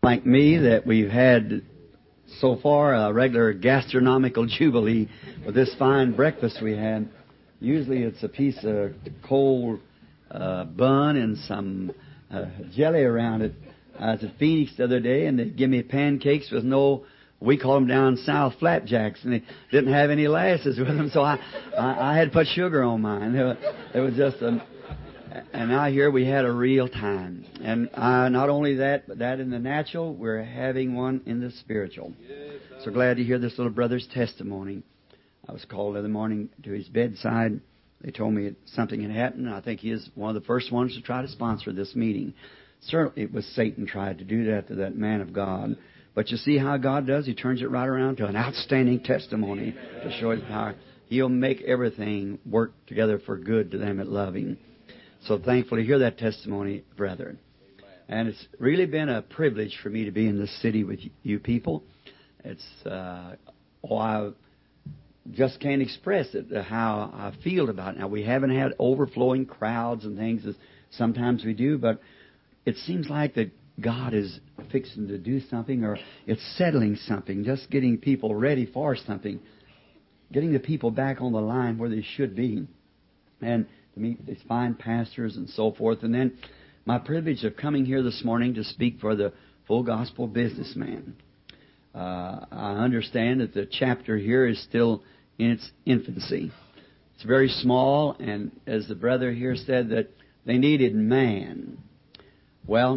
like me that we've had so far a regular gastronomical jubilee with this fine breakfast we had. Usually it's a piece of cold bun and some jelly around it. I was at Phoenix the other day, and they give me pancakes with no, we call them down south, flapjacks, and they didn't have any lasses with them, so I had to put sugar on mine. It was just and now here we had a real time. And not only that, but that in the natural, we're having one in the spiritual. So glad to hear this little brother's testimony. I was called the other morning to his bedside. They told me something had happened. I think he is one of the first ones to try to sponsor this meeting. Certainly it was Satan tried to do that to that man of God. But you see how God does? He turns it right around to an outstanding testimony to show His power. He'll make everything work together for good to them that love Him. So thankful to hear that testimony, brethren. And it's really been a privilege for me to be in this city with you people. It's, I just can't express it, how I feel about it. Now, we haven't had overflowing crowds and things as sometimes we do, but it seems like that God is fixing to do something, or it's settling something, just getting people ready for something, getting the people back on the line where they should be, and to meet these fine pastors and so forth. And then my privilege of coming here this morning to speak for the Full Gospel Businessman. I understand that the chapter here is still in its infancy. It's very small, and as the brother here said, that they needed man. Well,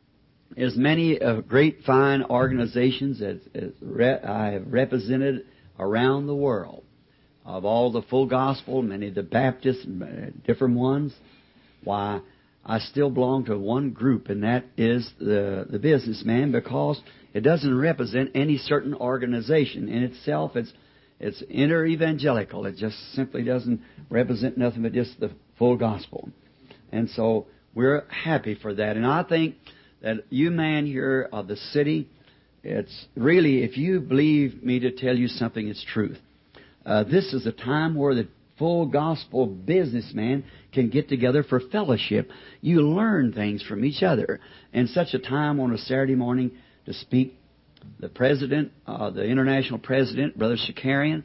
as many great fine organizations as I have represented around the world, of all the Full Gospel, many of the Baptists, different ones, why, I still belong to one group, and that is the businessman, because it doesn't represent any certain organization. In itself, it's inter-evangelical. It just simply doesn't represent nothing but just the full gospel. And so we're happy for that. And I think that you man here of the city, it's really, if you believe me to tell you something, it's truth. This is a time where the full gospel businessman can get together for fellowship. You learn things from each other. And such a time on a Saturday morning to speak, the president, the international president, Brother Shakarian,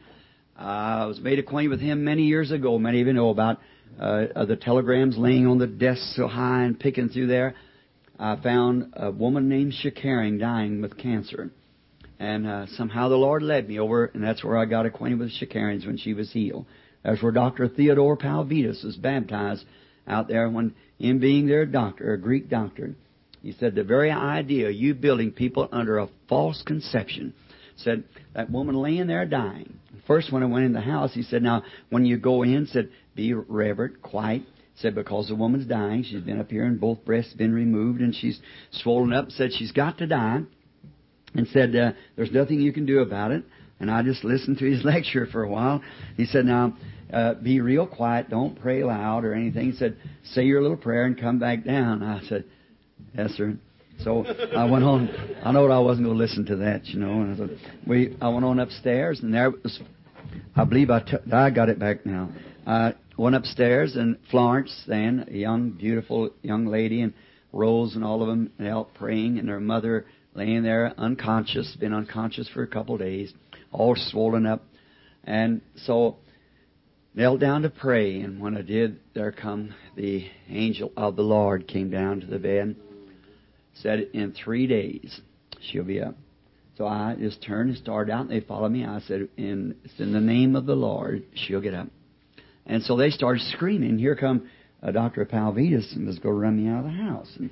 I was made acquainted with him many years ago. Many of you know about the telegrams laying on the desk so high and picking through there. I found a woman named Shakarian dying with cancer. And somehow the Lord led me over, and that's where I got acquainted with Shakarians when she was healed. That's where Dr. Theodore Palvitas was baptized out there when, him being their doctor, a Greek doctor. He said, the very idea of you building people under a false conception. Said, that woman laying there dying. First, when I went in the house, he said, now, when you go in, said, be reverent, quiet. Said, because the woman's dying. She's been up here and both breasts have been removed and she's swollen up. Said, she's got to die. And said, there's nothing you can do about it. And I just listened to his lecture for a while. He said, now, be real quiet. Don't pray loud or anything. He said, say your little prayer and come back down. I said, yes, sir. So I went on. I know I wasn't going to listen to that, you know. And I said, I went on upstairs, and there was, I believe I got it back now. I went upstairs, and Florence, then, a young, beautiful young lady, and Rose and all of them knelt praying, and her mother laying there unconscious, been unconscious for a couple of days, all swollen up. And so knelt down to pray, and when I did, there come the angel of the Lord came down to the bed, said in 3 days she'll be up. So I just turned and started out, and they followed me. I said, it's in the name of the Lord, she'll get up. And so they started screaming. Here come Dr. Palvitas, and was going to run me out of the house. And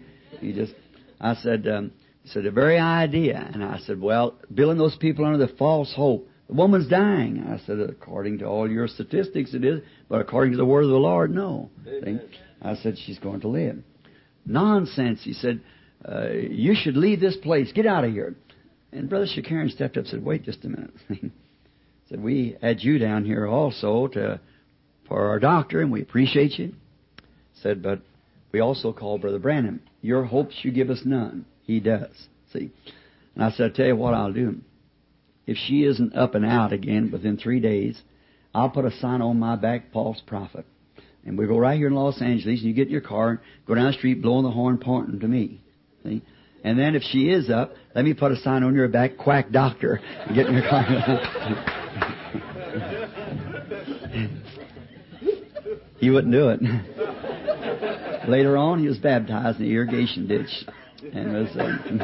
I said, the very idea. And I said, well, building those people under the false hope. The woman's dying. I said, according to all your statistics, it is. But according to the word of the Lord, no. I said, she's going to live. Nonsense. He said, you should leave this place. Get out of here. And Brother Shakarian stepped up and said, wait just a minute. Said, we had you down here also for our doctor, and we appreciate you. Said, but we also call Brother Branham. Your hopes you give us none. He does. See? And I said, I'll tell you what I'll do. If she isn't up and out again within 3 days, I'll put a sign on my back, false prophet. And we go right here in Los Angeles, and you get in your car, go down the street, blowing the horn, pointing to me. See? And then if she is up, let me put a sign on your back, quack doctor, and get in your car. He wouldn't do it. Later on, he was baptized in the irrigation ditch and was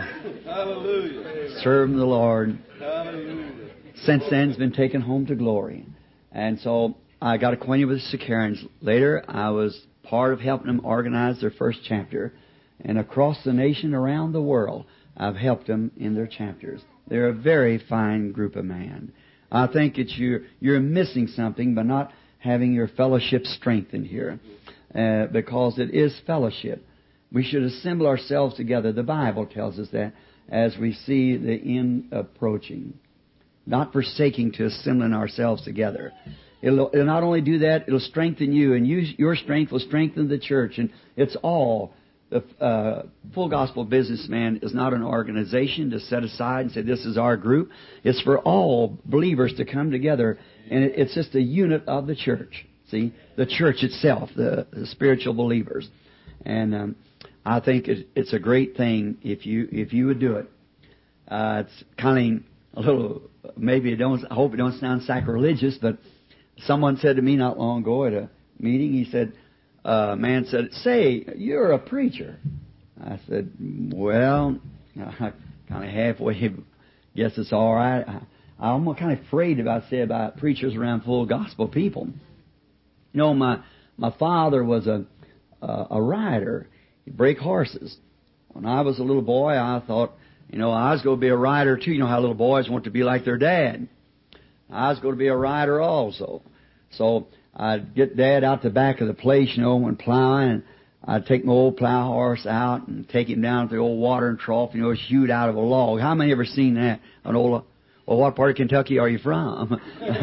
serving the Lord. Hallelujah. Since then, he's been taken home to glory. And so I got acquainted with the Sicarans. Later, I was part of helping them organize their first chapter. And across the nation, around the world, I've helped them in their chapters. They're a very fine group of men. I think that you're missing something by not having your fellowship strengthened here, because it is fellowship. We should assemble ourselves together. The Bible tells us that as we see the end approaching. Not forsaking to assembling ourselves together. It'll not only do that, it'll strengthen you, and your strength will strengthen the church. And it's all. The Full Gospel Businessman is not an organization to set aside and say, this is our group. It's for all believers to come together, and it's just a unit of the church. See? The church itself, the spiritual believers. And I think it's a great thing if you would do it. It's kind of a little, I hope it don't sound sacrilegious, but someone said to me not long ago at a meeting, he said, man said, say, you're a preacher. I said, well, I kind of halfway guess it's all right. I'm kind of afraid about preachers around full gospel people. You know, my father was a rider. He'd break horses. When I was a little boy, I thought, I was going to be a rider too. You know how little boys want to be like their dad. I was going to be a rider also. So I'd get Dad out the back of the place, when plowing, and I'd take my old plow horse out and take him down to the old watering trough, shoot out of a log. How many ever seen that? Well, what part of Kentucky are you from?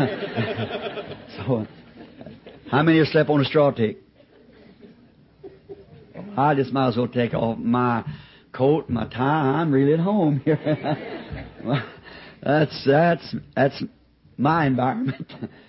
So, how many have slept on a straw tick? I just might as well take off my coat, my tie. I'm really at home here. That's my environment.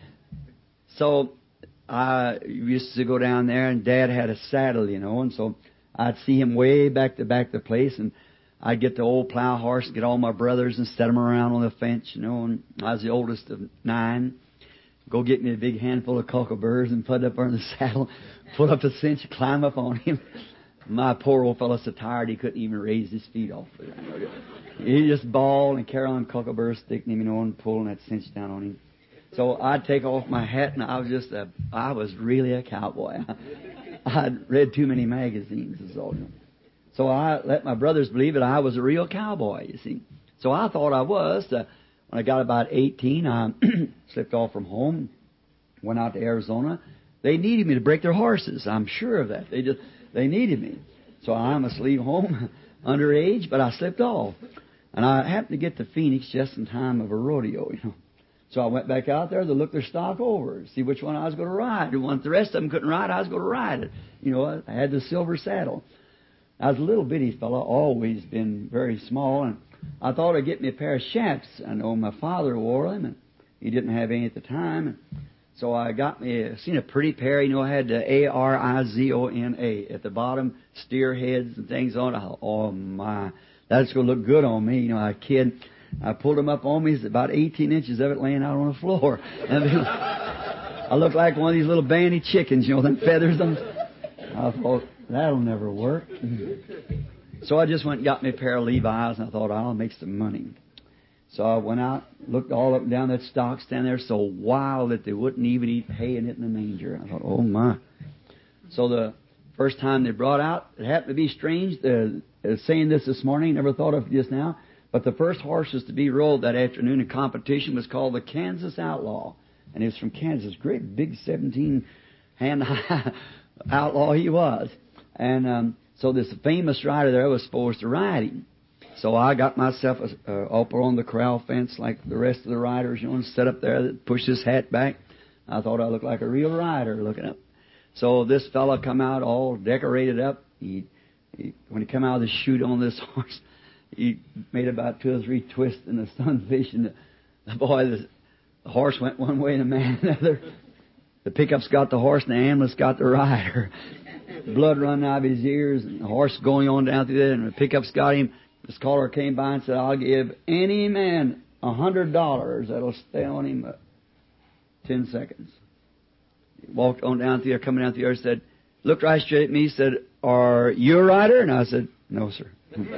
So I used to go down there, and Dad had a saddle, and so I'd see him way back to the place, and I'd get the old plow horse, get all my brothers and set them around on the fence, and I was the oldest of 9. Go get me a big handful of cockaburs and put it up on the saddle, pull up the cinch, climb up on him. My poor old fellow so tired he couldn't even raise his feet off of it. He just bawled and carry on cockaburs sticking him, and pulling that cinch down on him. So I'd take off my hat, and I was really a cowboy. I'd read too many magazines, is all. So I let my brothers believe that I was a real cowboy, you see. So I thought I was. When I got about 18, I slipped off from home, went out to Arizona. They needed me to break their horses. I'm sure of that. They needed me. So I must leave home underage, but I slipped off. And I happened to get to Phoenix just in time of a rodeo, So I went back out there to look their stock over, see which one I was going to ride. And once the rest of them couldn't ride, I was going to ride it. I had the silver saddle. I was a little bitty fellow, always been very small, and I thought I'd get me a pair of chaps. I know my father wore them, and he didn't have any at the time. And so I seen a pretty pair, I had the Arizona at the bottom, steer heads and things on it. I thought, oh my, that's going to look good on me. A kid. I pulled them up on me. It's about 18 inches of it laying out on the floor. I looked like one of these little banty chickens, them feathers. I thought, that'll never work. So I just went and got me a pair of Levi's, and I thought, I'll make some money. So I went out, looked all up and down that stock stand there, so wild that they wouldn't even eat hay in it in the manger. I thought, oh my. So the first time they brought out, it happened to be strange. Saying this morning, never thought of it just now. But the first horses to be rode that afternoon in competition was called the Kansas Outlaw. And he was from Kansas. Great big 17-hand outlaw he was. And so this famous rider there was supposed to ride him. So I got myself up on the corral fence like the rest of the riders, and set up there, pushed his hat back. I thought I looked like a real rider looking up. So this fella come out all decorated up. When he come out of the chute on this horse, he made about 2 or 3 twists in the sunfish, and the horse went one way and the man another. The pickup's got the horse, and the ambulance got the rider. Blood running out of his ears, and the horse going on down through there, and the pickup's got him. This caller came by and said, I'll give any man $100 that'll stay on him 10 seconds. He walked on down through there, coming down through there, said, looked right straight at me, said, are you a writer? And I said, no, sir.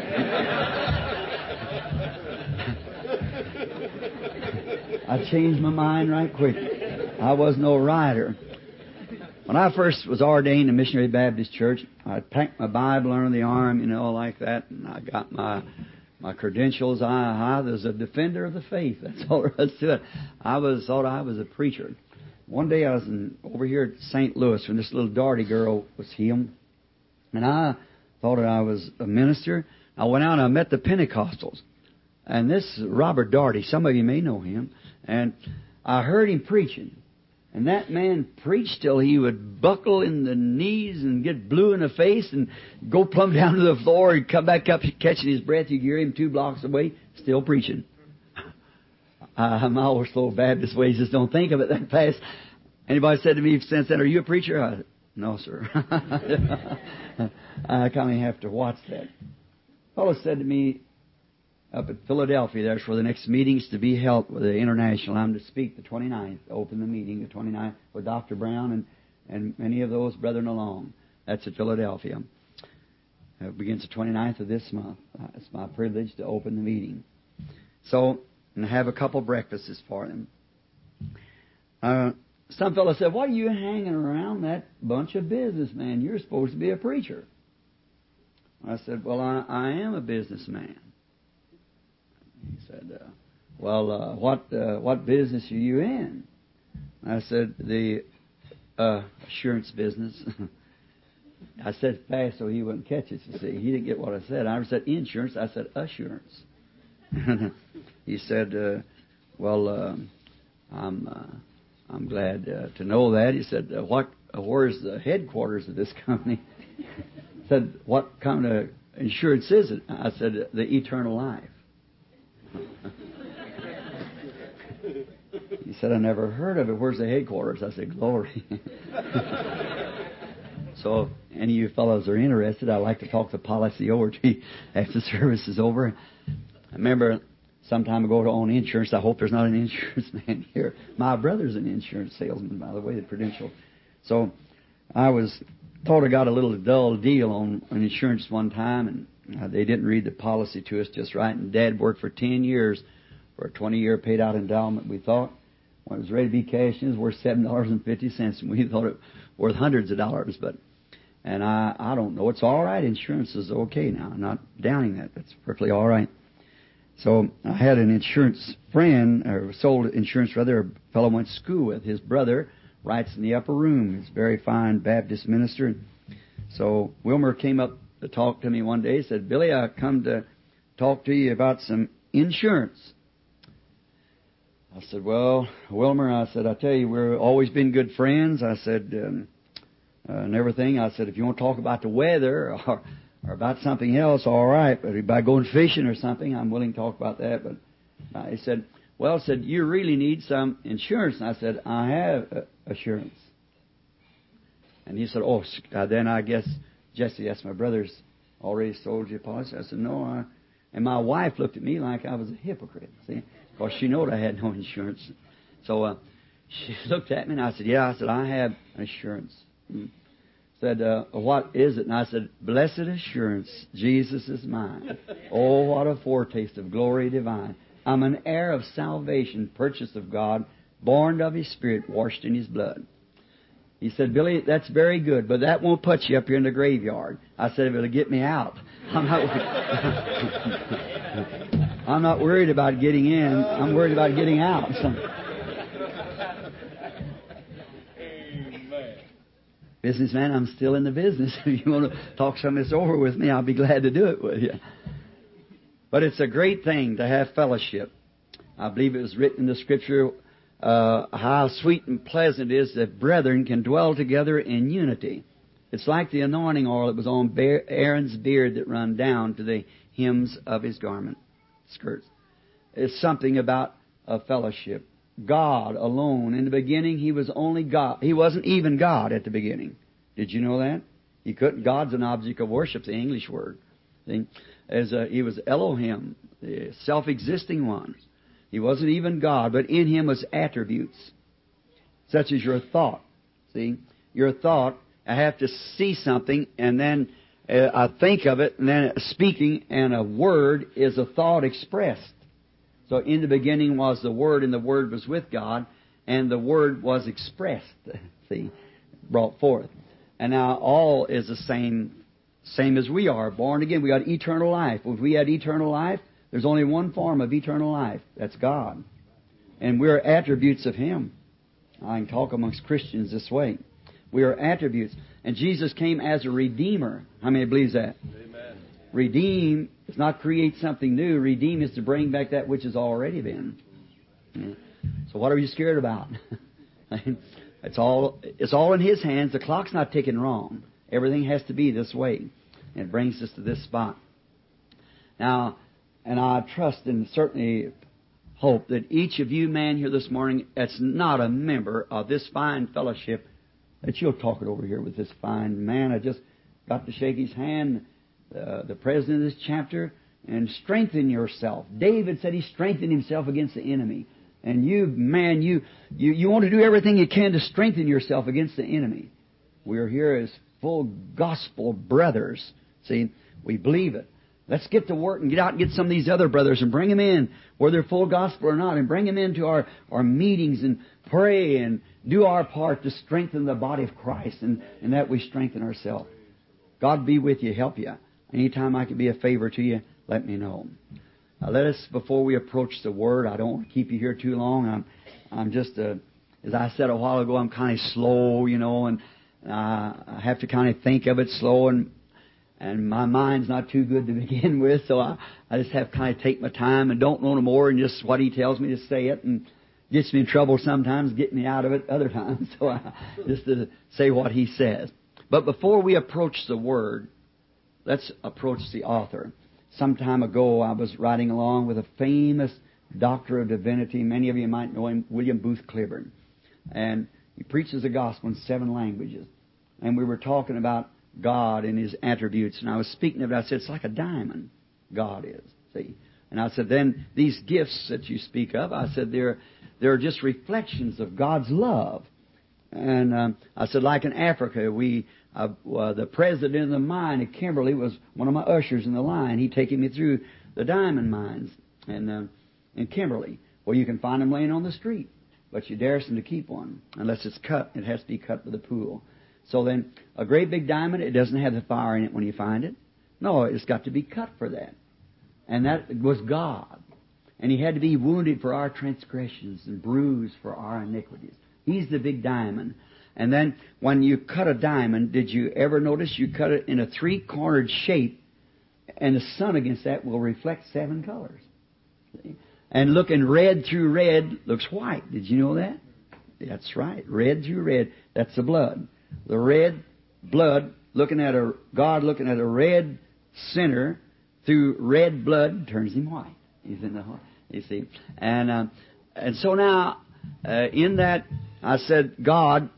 I changed my mind right quick. I was no writer. When I first was ordained in Missionary Baptist Church, I packed my Bible under the arm, like that, and I got my credentials. I was a defender of the faith. That's all there was to it. Thought I was a preacher. One day I was over here at St. Louis when this little Darty girl was healed, and I thought that I was a minister. I went out and I met the Pentecostals, and this Robert Darty, some of you may know him, and I heard him preaching. And that man preached till he would buckle in the knees and get blue in the face and go plumb down to the floor and come back up catching his breath. You hear him 2 blocks away, still preaching. I'm always so Baptist ways, just don't think of it that fast. Anybody said to me since then, are you a preacher? I said, no, sir. I kind of have to watch that. A fellow said to me, up at Philadelphia, there's where the next meeting's to be held with the International. I'm to speak the 29th, open the meeting the 29th with Dr. Brown and many of those brethren along. That's at Philadelphia. It begins the 29th of this month. It's my privilege to open the meeting. So, and have a couple breakfasts for them. Some fellow said, why are you hanging around that bunch of businessmen? You're supposed to be a preacher. I said, well, I am a businessman. He said, what business are you in? I said, the assurance business. I said fast so he wouldn't catch it, you see. He didn't get what I said. I said insurance. I said assurance. He said, I'm glad to know that. He said, where's the headquarters of this company? He said, what kind of insurance is it? I said, the eternal life. He said, I never heard of it. Where's the headquarters? I said, glory. So, any of you fellows are interested, I'd like to talk the policy over to you after the service is over. I remember some time ago to own insurance. I hope there's not an insurance man here. My brother's an insurance salesman, by the way, the Prudential. So, I was told I got a little dull deal on insurance one time, and they didn't read the policy to us just right. And Dad worked for 10 years for a 20-year paid-out endowment, we thought. When it was ready to be cashed in, it was worth $7.50, and we thought it was worth hundreds of dollars. And I don't know. It's all right. Insurance is okay now. I'm not downing that. That's perfectly all right. So I had an insurance friend, or sold insurance rather, a fellow I went to school with. His brother writes in the upper room. He's a very fine Baptist minister. So Wilmer came up to talk to me one day. He said, Billy, I come to talk to you about some insurance. I said, well, Wilmer, I said, I tell you, we've always been good friends. I said, and everything. I said, if you want to talk about the weather or about something else, all right. But by going fishing or something, I'm willing to talk about that. But he said, well, you really need some insurance. And I said, I have assurance. And he said, then I guess, Jesse, that's my brother's already sold you a policy. I said, no. And my wife looked at me like I was a hypocrite, see, because she knowed I had no insurance. So she looked at me and I said, yeah. I said, I have assurance. Said, what is it? And I said, blessed assurance, Jesus is mine. Oh, what a foretaste of glory divine. I'm an heir of salvation, purchased of God, born of His Spirit, washed in His blood. He said, Billy, that's very good, but that won't put you up here in the graveyard. I said, it'll get me out. I'm not worried about getting in. I'm worried about getting out. Businessman, I'm still in the business. If you want to talk some of this over with me, I'll be glad to do it with you. But it's a great thing to have fellowship. I believe it was written in the Scripture, how sweet and pleasant it is that brethren can dwell together in unity. It's like the anointing oil that was on Aaron's beard that run down to the hems of his garment skirts. It's something about a fellowship. God alone. In the beginning, He was only God. He wasn't even God at the beginning. Did you know that? He couldn't. God's an object of worship, the English word. See? He was Elohim, the self-existing one. He wasn't even God, but in Him was attributes, such as your thought. See, your thought, I have to see something, and then I think of it, and then speaking, and a word is a thought expressed. So in the beginning was the Word, and the Word was with God, and the Word was expressed, see, brought forth. And now all is the same as we are, born again. We got eternal life. If we had eternal life, there's only one form of eternal life. That's God. And we're attributes of Him. I can talk amongst Christians this way. We are attributes. And Jesus came as a Redeemer. How many believes that? Amen. Redeem is not create something new. Redeem is to bring back that which has already been. Yeah. So what are you scared about? It's all in His hands. The clock's not ticking wrong. Everything has to be this way. And it brings us to this spot. Now, and I trust and certainly hope that each of you man here this morning that's not a member of this fine fellowship, that you'll talk it over here with this fine man. I just got to shake his hand, the president of this chapter, and strengthen yourself. David said he strengthened himself against the enemy. And you, man, you want to do everything you can to strengthen yourself against the enemy. We're here as full gospel brothers. See, we believe it. Let's get to work and get out and get some of these other brothers and bring them in, whether they're full gospel or not, and bring them into our meetings and pray and do our part to strengthen the body of Christ, and that we strengthen ourselves. God be with you, help you. Anytime I can be a favor to you, let me know. Now let us, before we approach the Word, I don't want to keep you here too long. I'm just, as I said a while ago, I'm kind of slow, and I have to kind of think of it slow, and my mind's not too good to begin with, so I just have to kind of take my time and don't know no more, and just what He tells me to say it, and gets me in trouble sometimes, get me out of it other times, so I just to say what He says. But before we approach the Word, let's approach the author. Some time ago, I was riding along with a famous doctor of divinity. Many of you might know him, William Booth Cliburn. And he preaches the gospel in 7 languages. And we were talking about God and His attributes. And I was speaking of it. I said, it's like a diamond, God is. See? And I said, then these gifts that you speak of, I said, they're just reflections of God's love. And I said, like in Africa, the president of the mine at Kimberley was one of my ushers in the line. He'd taken me through the diamond mines in Kimberley, where you can find them laying on the street. But you daresn't to keep one unless it's cut. It has to be cut with a pool. So then, a great big diamond, it doesn't have the fire in it when you find it. No, it's got to be cut for that. And that was God. And He had to be wounded for our transgressions and bruised for our iniquities. He's the big diamond. And then when you cut a diamond, did you ever notice you cut it in a 3-cornered shape, and the sun against that will reflect 7 colors? See? And looking red through red looks white. Did you know that? That's right. Red through red. That's the blood. The red blood, God looking at a red sinner through red blood turns him white. He's in the heart. You see? And so now, in that, I said, God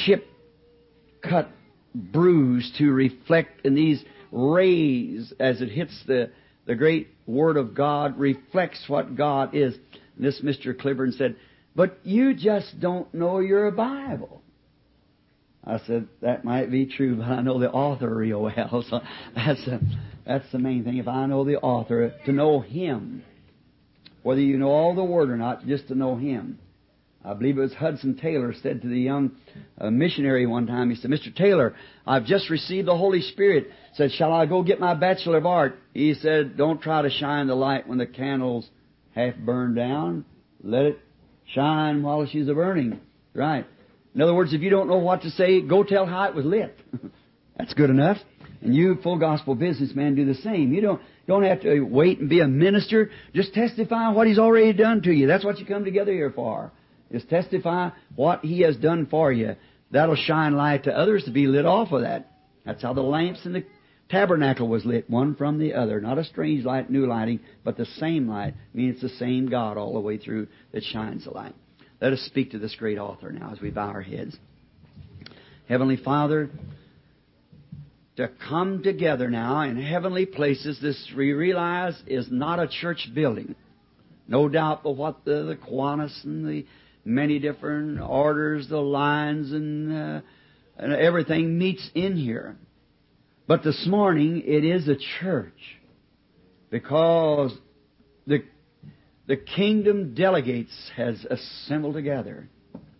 cut, bruised to reflect in these rays as it hits the great Word of God, reflects what God is. And this Mr. Cliburn said, but you just don't know your Bible. I said, that might be true, but I know the author real well. So that's the main thing. If I know the author, to know Him. Whether you know all the Word or not, just to know Him. I believe it was Hudson Taylor said to the young missionary one time, he said, Mr. Taylor, I've just received the Holy Spirit. Said, shall I go get my Bachelor of Art? He said, don't try to shine the light when the candle's half burned down. Let it shine while she's a-burning. Right. In other words, if you don't know what to say, go tell how it was lit. That's good enough. And you, full gospel businessman, do the same. You don't have to wait and be a minister. Just testify what He's already done to you. That's what you come together here for. Is testify what He has done for you. That'll shine light to others to be lit off of that. That's how the lamps in the tabernacle was lit, one from the other. Not a strange light, new lighting, but the same light. I mean, it's the same God all the way through that shines the light. Let us speak to this great author now as we bow our heads. Heavenly Father, to come together now in heavenly places. This, we realize, is not a church building. No doubt but what the Kiwanis and the many different orders, the lines, and everything meets in here. But this morning, it is a church because the kingdom delegates has assembled together.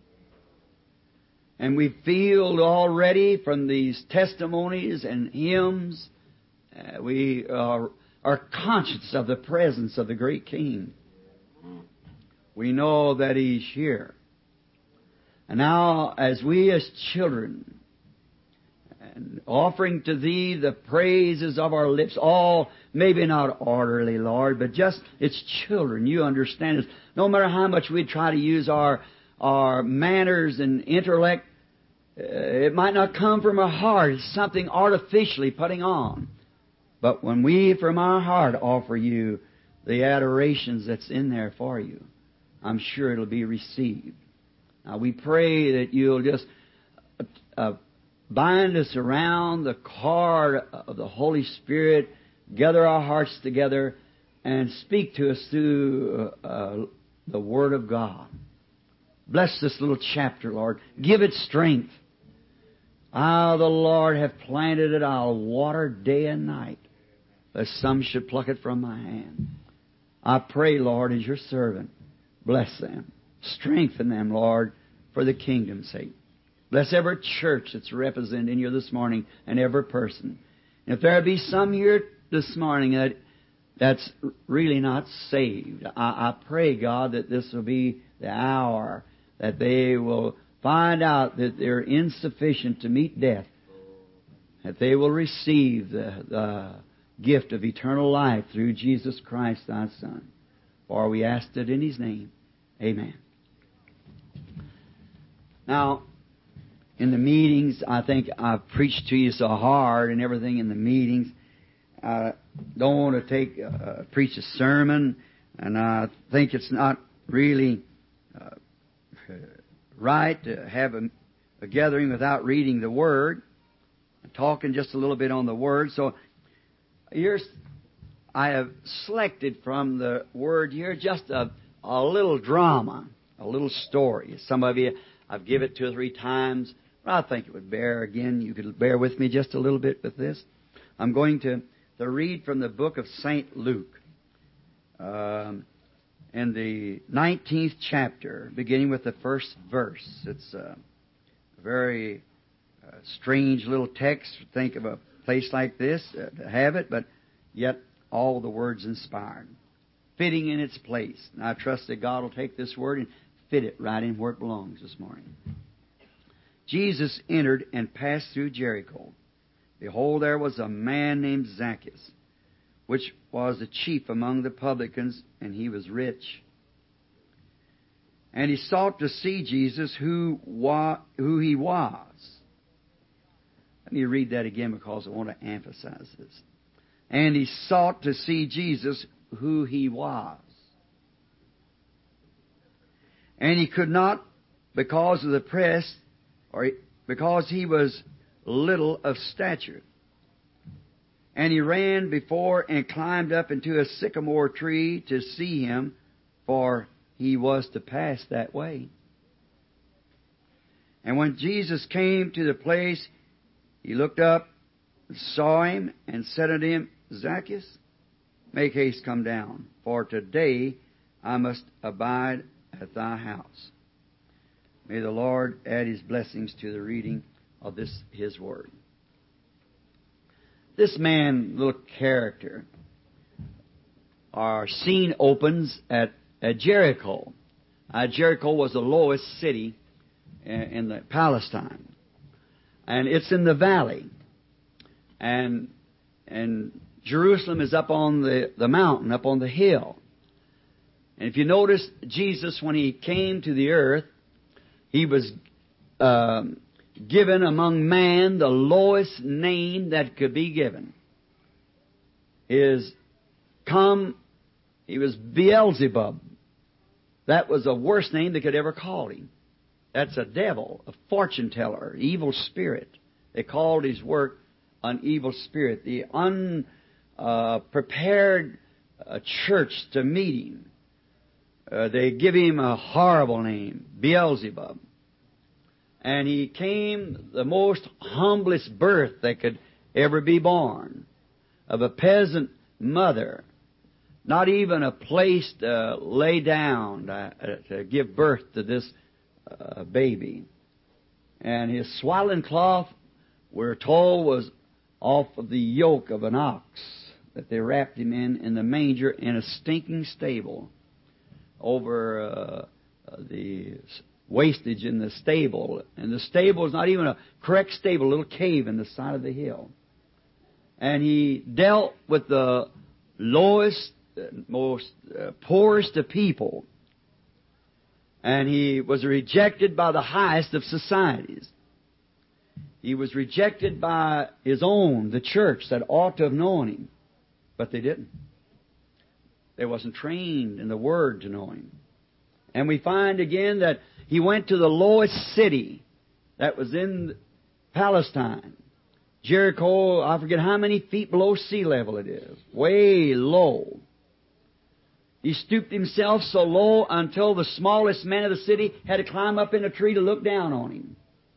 And we feel already from these testimonies and hymns, we are conscious of the presence of the great King. We know that He's here. And now, as we as children, and offering to Thee the praises of our lips, all maybe not orderly, Lord, but just it's children. You understand us. No matter how much we try to use our manners and intellect, it might not come from our heart. It's something artificially putting on. But when we from our heart offer You the adorations that's in there for You, I'm sure it'll be received. Now we pray that You'll just bind us around the cord of the Holy Spirit, gather our hearts together, and speak to us through the Word of God. Bless this little chapter, Lord. Give it strength. The Lord hath planted it. I'll water day and night, lest some should pluck it from my hand. I pray, Lord, as Your servant, bless them. Strengthen them, Lord, for the kingdom's sake. Bless every church that's represented in here this morning and every person. And if there be some here this morning that's really not saved, I pray, God, that this will be the hour that they will find out that they're insufficient to meet death, that they will receive the gift of eternal life through Jesus Christ, Thy Son. For we asked it in His name. Amen. Now, in the meetings, I think I've preached to you so hard and everything in the meetings. I don't want to preach a sermon, and I think it's not really right to have a gathering without reading the Word, and talking just a little bit on the Word. So I have selected from the Word here just a little drama, a little story. Some of you, I've given it 2 or 3 times. I think it would bear, again, you could bear with me just a little bit with this. I'm going to read from the book of St. Luke, in the 19th chapter, beginning with the first verse. It's a very strange little text. Think of a place like this to have it, but yet all the words inspired, fitting in its place. And I trust that God will take this word and fit it right in where it belongs this morning. Jesus entered and passed through Jericho. Behold, there was a man named Zacchaeus, which was the chief among the publicans, and he was rich. And he sought to see Jesus, who he was. Let me read that again because I want to emphasize this. And he sought to see Jesus, who he was. And he could not because of the press, or because he was little of stature. And he ran before and climbed up into a sycamore tree to see him, for he was to pass that way. And when Jesus came to the place, he looked up, saw him, and said unto him, Zacchaeus, make haste, come down, for today I must abide at thy house. May the Lord add His blessings to the reading of His Word. This man, little character, our scene opens at Jericho. Jericho was the lowest city in Palestine, and it's in the valley. And Jerusalem is up on the mountain, up on the hill. And if you notice, Jesus, when He came to the earth, He was given among man the lowest name that could be given. He was Beelzebub. That was the worst name they could ever call him. That's a devil, a fortune teller, evil spirit. They called his work an evil spirit, the unprepared church to meet him. They give him a horrible name, Beelzebub. And he came the most humblest birth that could ever be born, of a peasant mother, not even a place to lay down to give birth to this baby. And his swaddling cloth, we're told, was off of the yoke of an ox that they wrapped him in the manger in a stinking stable over the wastage in the stable. And the stable is not even a correct stable, a little cave in the side of the hill. And he dealt with the lowest, most poorest of people. And he was rejected by the highest of societies. He was rejected by his own, the church, that ought to have known him. But they didn't. They wasn't trained in the Word to know him. And we find again that he went to the lowest city that was in Palestine. Jericho, I forget how many feet below sea level it is. Way low. He stooped himself so low until the smallest men of the city had to climb up in a tree to look down on him.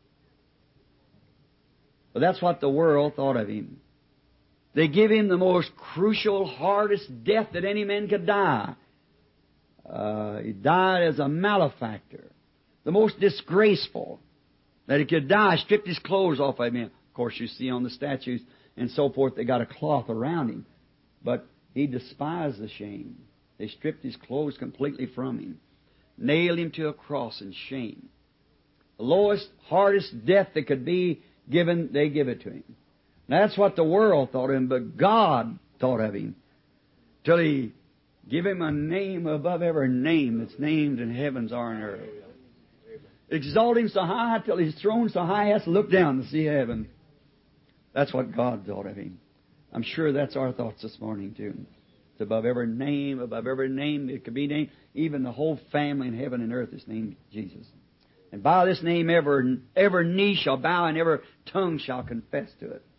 But that's what the world thought of him. They give him the most crucial, hardest death that any man could die. He died as a malefactor. The most disgraceful that he could die. Stripped his clothes off of him. Of course, you see on the statues and so forth, they got a cloth around him. But he despised the shame. They stripped his clothes completely from him. Nailed him to a cross in shame. The lowest, hardest death that could be given, they give it to him. That's what the world thought of him, but God thought of him. Till He give him a name above every name that's named in heavens or on earth. Exalt him so high till He's thrown so high he has to look down to see heaven. That's what God thought of him. I'm sure that's our thoughts this morning too. It's above every name it could be named. Even the whole family in heaven and earth is named Jesus. And by this name every knee shall bow and every tongue shall confess to it.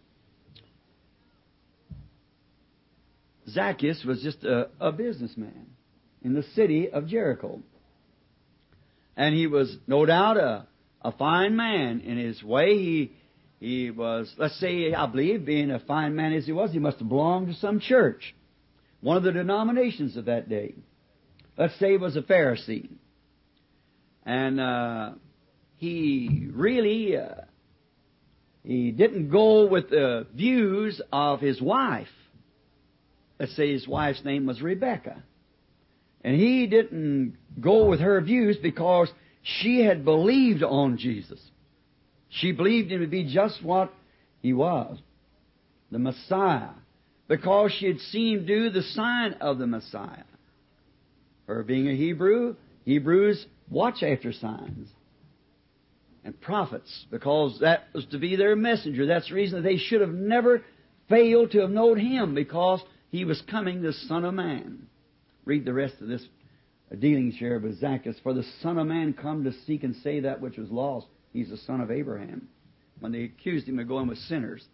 Zacchaeus was just a businessman in the city of Jericho. And he was no doubt a fine man in his way. He was, let's say, I believe, being a fine man as he was, he must have belonged to some church, one of the denominations of that day. Let's say he was a Pharisee. And he really, he didn't go with the views of his wife. Let's say his wife's name was Rebecca. And he didn't go with her views because she had believed on Jesus. She believed Him to be just what He was, the Messiah, because she had seen Him do the sign of the Messiah. Her being a Hebrew, Hebrews watch after signs and prophets, because that was to be their messenger. That's the reason that they should have never failed to have known Him, because He was coming, the Son of Man. Read the rest of this dealings here with Zacchaeus. For the Son of Man come to seek and save that which was lost. He's the son of Abraham. When they accused him of going with sinners.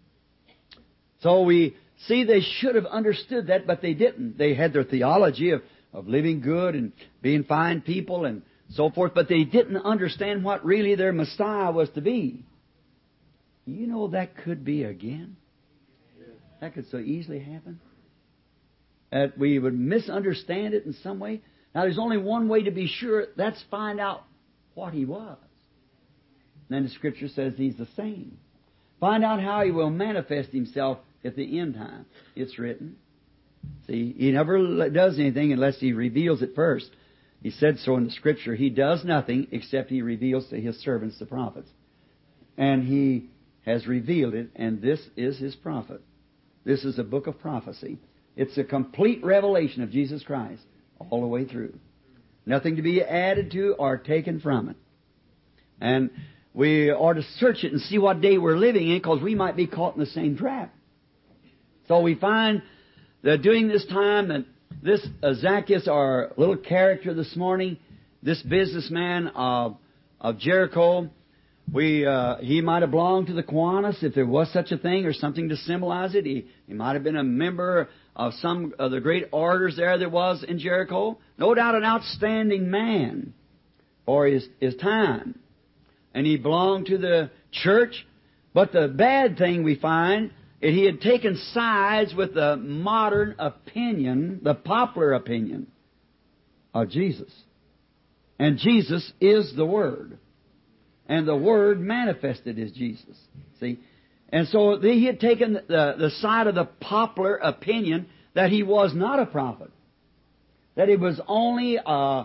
So we see they should have understood that, but they didn't. They had their theology of living good and being fine people and so forth, but they didn't understand what really their Messiah was to be. You know that could be again. That could so easily happen. That we would misunderstand it in some way. Now there's only one way to be sure. That's find out what He was. And then the Scripture says He's the same. Find out how He will manifest Himself at the end time. It's written. See, He never does anything unless He reveals it first. He said so in the Scripture. He does nothing except He reveals to His servants, the prophets. And He has revealed it, and this is His prophet. This is a book of prophecy. It's a complete revelation of Jesus Christ all the way through. Nothing to be added to or taken from it. And we ought to search it and see what day we're living in, because we might be caught in the same trap. So we find that during this time that this Zacchaeus, our little character this morning, this businessman of Jericho, He might have belonged to the Kiwanis, if there was such a thing, or something to symbolize it. He might have been a member of some of the great orators there was in Jericho. No doubt an outstanding man for his time. And he belonged to the church. But the bad thing we find is he had taken sides with the modern opinion, the popular opinion of Jesus. And Jesus is the Word. And the Word manifested as Jesus. See? And so he had taken the side of the popular opinion that he was not a prophet. That he was only I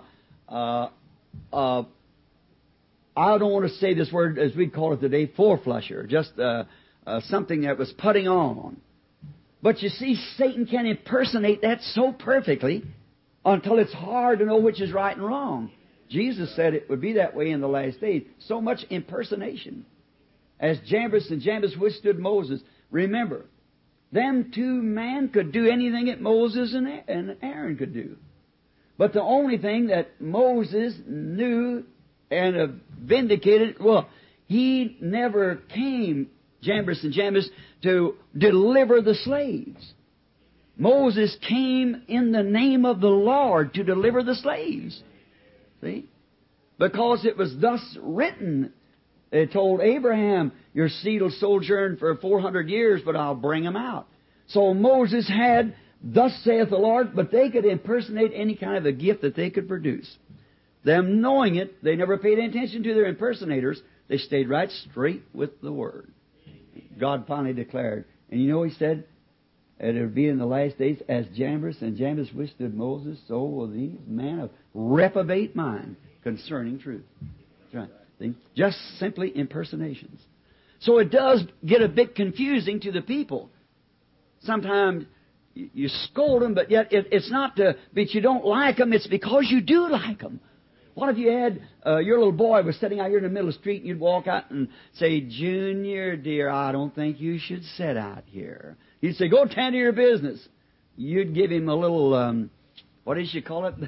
don't want to say this word as we call it today, four-flusher. Just something that was putting on. But you see, Satan can impersonate that so perfectly until it's hard to know which is right and wrong. Jesus said it would be that way in the last days. So much impersonation. As Jambres and Jannes withstood Moses. Remember, them two men could do anything that Moses and Aaron could do. But the only thing that Moses knew and vindicated, well, he never came, Jambres and Jannes, to deliver the slaves. Moses came in the name of the Lord to deliver the slaves. See? Because it was thus written. It told Abraham, your seed will sojourn for 400 years, but I'll bring them out. So Moses had, thus saith the Lord, but they could impersonate any kind of a gift that they could produce. Them knowing it, they never paid any attention to their impersonators. They stayed right straight with the Word. God finally declared. And you know what He said? And it would be in the last days, as Jambres and Jannes withstood Moses, so will these men of reprobate mind concerning truth. That's right. See? Just simply impersonations. So it does get a bit confusing to the people. Sometimes you scold them, but yet it's not that you don't like them, it's because you do like them. What if you had, your little boy was sitting out here in the middle of the street and you'd walk out and say, Junior, dear, I don't think you should sit out here. He'd say, go tend to your business. You'd give him a little, what did you call it?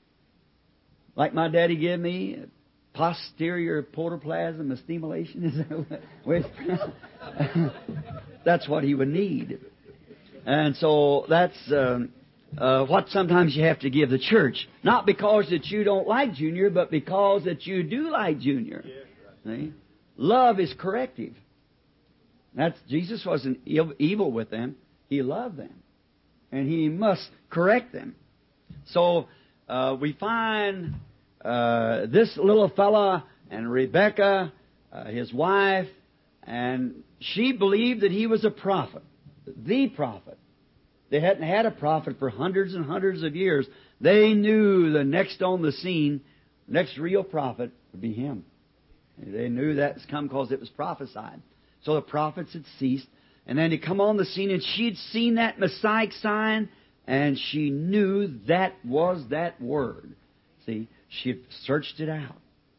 Like my daddy gave me, posterior protoplasm stimulation. Is that what? That's what he would need. And so that's what sometimes you have to give the church. Not because that you don't like Junior, but because that you do like Junior. See? Love is corrective. Jesus wasn't evil with them. He loved them. And He must correct them. So we find this little fella and Rebecca, his wife, and she believed that he was a prophet. The prophet. They hadn't had a prophet for hundreds and hundreds of years. They knew the next on the scene, next real prophet would be him. They knew that's come because it was prophesied. So the prophets had ceased. And then he come on the scene, and she'd seen that Messiah sign, and she knew that was that word. See, she had searched it out.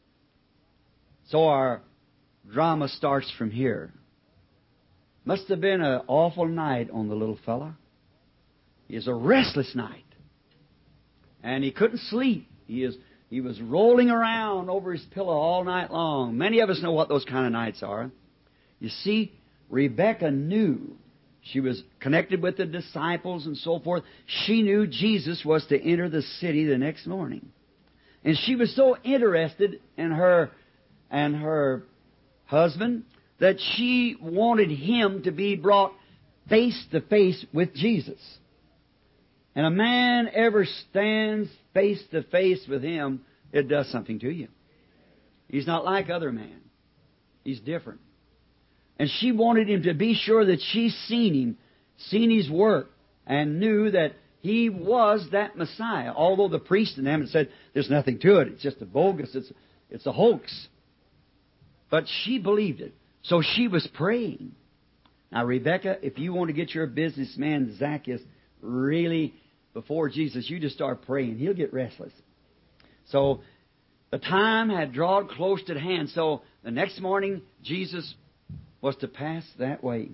So our drama starts from here. Must have been an awful night on the little fella. It was a restless night. And he couldn't sleep. He was rolling around over his pillow all night long. Many of us know what those kind of nights are. You see, Rebecca knew. She was connected with the disciples and so forth. She knew Jesus was to enter the city the next morning. And she was so interested in her and her husband that she wanted him to be brought face to face with Jesus. And a man ever stands face to face with Him, it does something to you. He's not like other men. He's different. And she wanted him to be sure that she's seen Him, seen His work, and knew that He was that Messiah. Although the priest in them had said, there's nothing to it. It's just a bogus. It's a hoax. But she believed it. So she was praying. Now, Rebecca, if you want to get your businessman Zacchaeus really before Jesus, you just start praying. He'll get restless. So the time had drawn close to hand. So the next morning, Jesus was to pass that way.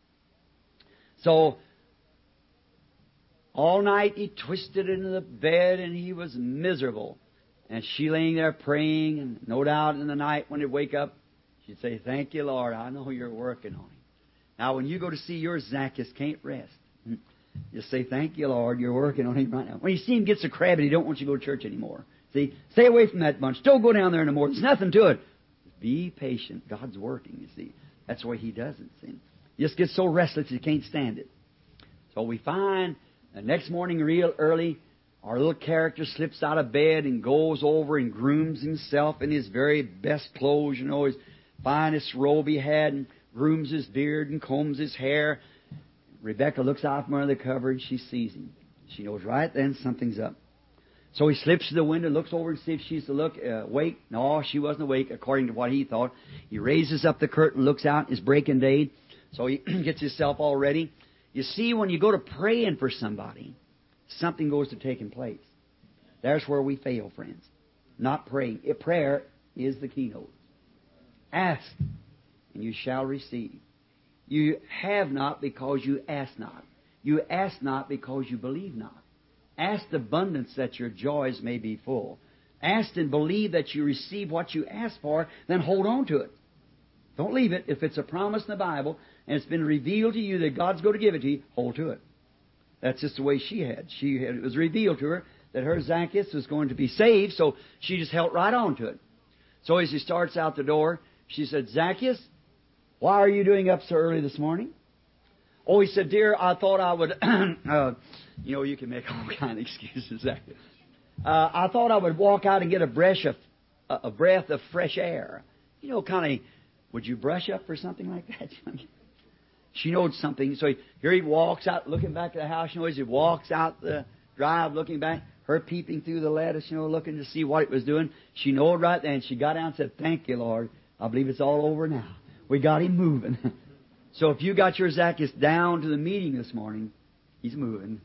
So all night he twisted into the bed and he was miserable. And she laying there praying, and no doubt in the night when he'd wake up, She'd say, "Thank you, Lord. I know you're working on him." Now, when you go to see your Zacchaeus can't rest, just say, "Thank you, Lord. You're working on him right now." When you see him gets so crabby, he don't want you to go to church anymore. See, stay away from that bunch. Don't go down there anymore. There's nothing to it. Be patient. God's working, you see. That's the way He does it, see. You just get so restless you can't stand it. So we find the next morning real early, our little character slips out of bed and goes over and grooms himself in his very best clothes, his finest robe he had, and grooms his beard and combs his hair. Rebecca looks out from under the cover and she sees him. She knows right then something's up. So he slips to the window, looks over and sees if she's awake. No, she wasn't awake, according to what he thought. He raises up the curtain, looks out, it's breaking day. So he gets himself all ready. You see, when you go to praying for somebody, something goes to taking place. There's where we fail, friends. Not praying. Prayer is the keynote. Ask, and you shall receive. You have not because you ask not. You ask not because you believe not. Ask abundance that your joys may be full. Ask and believe that you receive what you ask for, then hold on to it. Don't leave it. If it's a promise in the Bible and it's been revealed to you that God's going to give it to you, hold to it. That's just the way she had. It was revealed to her that her Zacchaeus was going to be saved, so she just held right on to it. So as she starts out the door, she said, "Zacchaeus, why are you doing up so early this morning?" Oh, he said, "Dear, I thought I would..." you can make all kind of excuses, Zacchaeus. "I thought I would walk out and get a breath of fresh air. Would you brush up or something like that?" She knows something. So here he walks out, looking back at the house. He walks out the drive, looking back. Her peeping through the lattice, looking to see what it was doing. She knowed right then. She got down and said, "Thank you, Lord. I believe it's all over now. We got him moving." So if you got your Zacchaeus down to the meeting this morning, he's moving.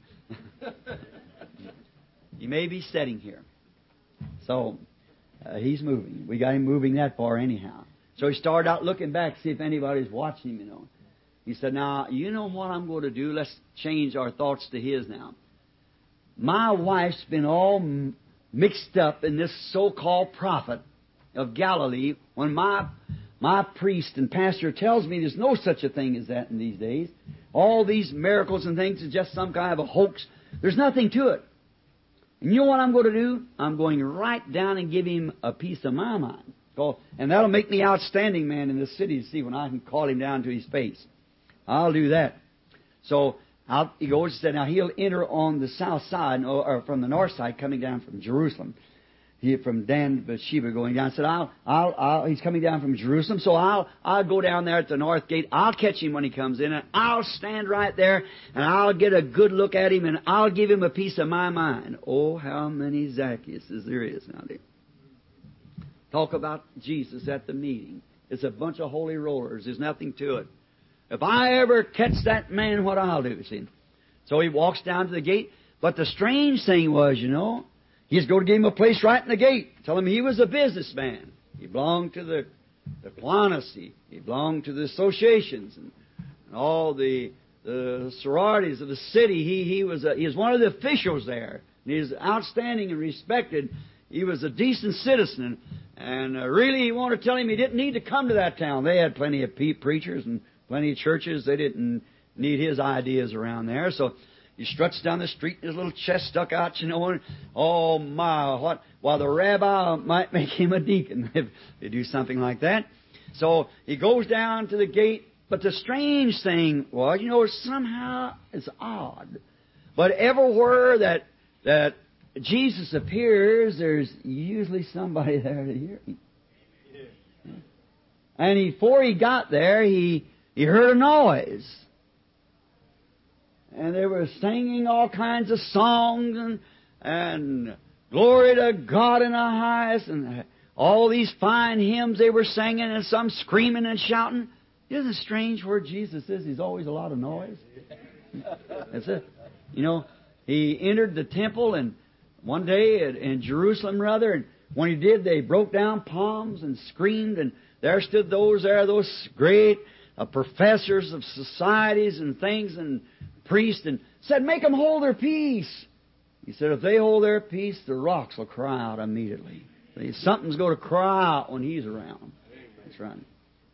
He may be sitting here. So he's moving. We got him moving that far anyhow. So he started out looking back to see if anybody's watching him, He said, "Now, you know what I'm going to do? Let's change our thoughts to his now. My wife's been all mixed up in this so-called prophet of Galilee when my priest and pastor tells me there's no such a thing as that in these days. All these miracles and things is just some kind of a hoax. There's nothing to it. And you know what I'm going to do? I'm going right down and give him a piece of my mind. And that'll make me outstanding man in this city to see when I can call him down to his face. I'll do that." So out he goes and said, now he'll enter on the south side, or from the north side, coming down from Jerusalem. From Dan Bathsheba going down. Said, he's coming down from Jerusalem, so I'll go down there at the north gate. I'll catch him when he comes in, and I'll stand right there, and I'll get a good look at him, and I'll give him a piece of my mind. Oh, how many Zacchaeuses there is now there. Talk about Jesus at the meeting. It's a bunch of holy rollers. There's nothing to it. If I ever catch that man, what I'll do, see? So he walks down to the gate. But the strange thing was, he's going to give him a place right in the gate. Tell him he was a businessman. He belonged to the Kiwanis. He belonged to the associations and all the sororities of the city. He was one of the officials there. And he was outstanding and respected. He was a decent citizen. And really, he wanted to tell him he didn't need to come to that town. They had plenty of preachers and plenty of churches. They didn't need his ideas around there. So he struts down the street, his little chest stuck out, and oh my, what? Well, the rabbi might make him a deacon if they do something like that. So he goes down to the gate. But the strange thing was, somehow it's odd. But everywhere that Jesus appears, there's usually somebody there to hear him. And before he got there, he heard a noise. And they were singing all kinds of songs and glory to God in the highest, and all these fine hymns they were singing, and some screaming and shouting. Isn't it strange where Jesus is? He's always a lot of noise. That's it. He entered the temple and one day in Jerusalem, and when he did, they broke down palms and screamed, and there stood those great professors of societies and things and priests, and said, "Make them hold their peace." He said, if they hold their peace, the rocks will cry out immediately. Something's going to cry out when he's around. That's right.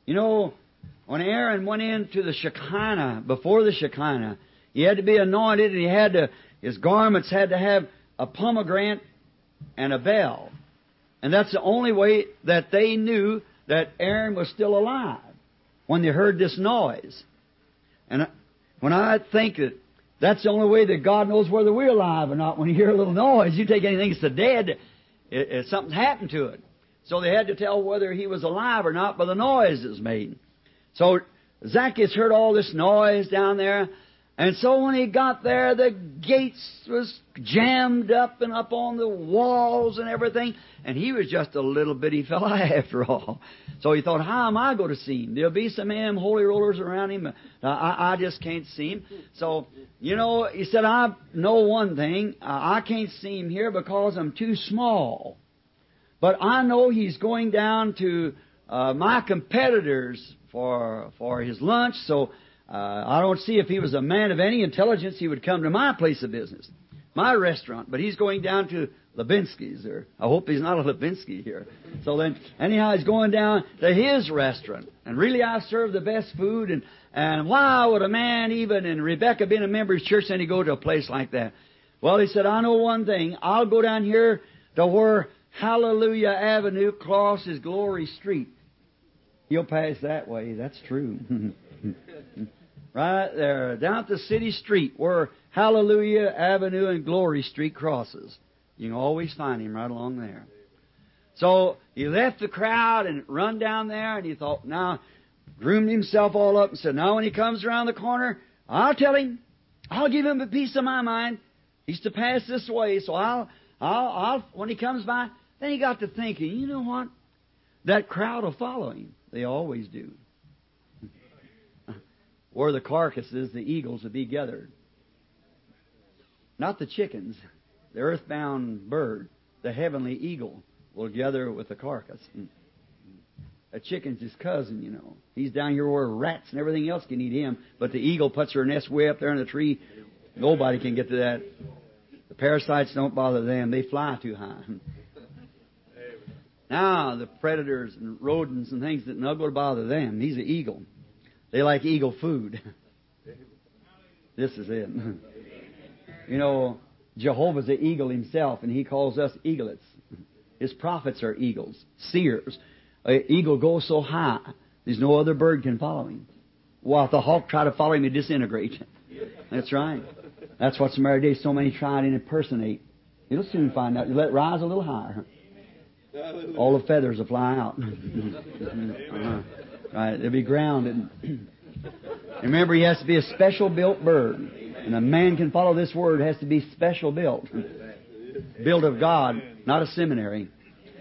You know, when Aaron went into the Shekinah, before the Shekinah, he had to be anointed, and his garments had to have a pomegranate and a bell. And that's the only way that they knew that Aaron was still alive, when they heard this noise. And when I think that that's the only way that God knows whether we're alive or not, when you hear a little noise, you take anything that's dead, something's happened to it. So they had to tell whether he was alive or not by the noise that was made. So Zacchaeus heard all this noise down there, and so when he got there, the gates was jammed up and up on the walls and everything, and he was just a little bitty fella after all. So he thought, how am I going to see him? There'll be some of them holy rollers around him. I just can't see him. So, you know, he said, I know one thing. I can't see him here because I'm too small. But I know he's going down to my competitors for his lunch, so I don't see if he was a man of any intelligence, he would come to my place of business, my restaurant. But he's going down to Levinsky's, or I hope he's not a Levinsky here. So then, anyhow, he's going down to his restaurant. And really, I serve the best food. And why would a man, even in Rebecca being a member of his church, then he go to a place like that? Well, he said, I know one thing. I'll go down here to where Hallelujah Avenue crosses Glory Street. He'll pass that way. That's true. Right there, down at the city street where Hallelujah Avenue and Glory Street crosses. You can always find him right along there. So he left the crowd and run down there, and he thought, now, groomed himself all up and said, now when he comes around the corner, I'll tell him. I'll give him a piece of my mind. He's to pass this way, so I'll when he comes by. Then he got to thinking, you know what? That crowd will follow him. They always do. Where the carcasses, the eagles will be gathered. Not the chickens. The earthbound bird, the heavenly eagle, will gather with the carcass. A chicken's his cousin, you know. He's down here where rats and everything else can eat him, but the eagle puts her nest way up there in the tree. Nobody can get to that. The parasites don't bother them. They fly too high. Now, the predators and rodents and things that not going to bother them. He's an eagle. They like eagle food. This is it. You know, Jehovah's the eagle himself, and he calls us eaglets. His prophets are eagles, seers. An eagle goes so high, there's no other bird can follow him. Well, if the hawk try to follow him, he'd disintegrate. That's right. That's what's the matter today. So many try to impersonate. You'll soon find out. You let it rise a little higher. All the feathers will fly out. Right, they'll be grounded. Remember, he has to be a special built bird. And a man can follow this word, has to be special built. Built of God, not a seminary.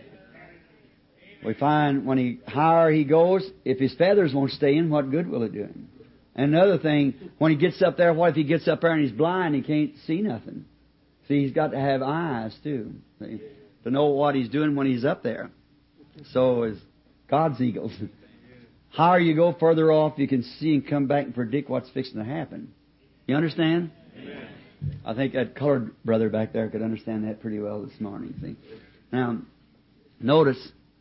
We find when higher he goes, if his feathers won't stay in, what good will it do him? And another thing, when he gets up there, what if he gets up there and he's blind, he can't see nothing? See, he's got to have eyes, too, to know what he's doing when he's up there. So is God's eagles. Higher you go, further off, you can see and come back and predict what's fixing to happen. You understand? Amen. I think that colored brother back there could understand that pretty well this morning. See? Now, notice.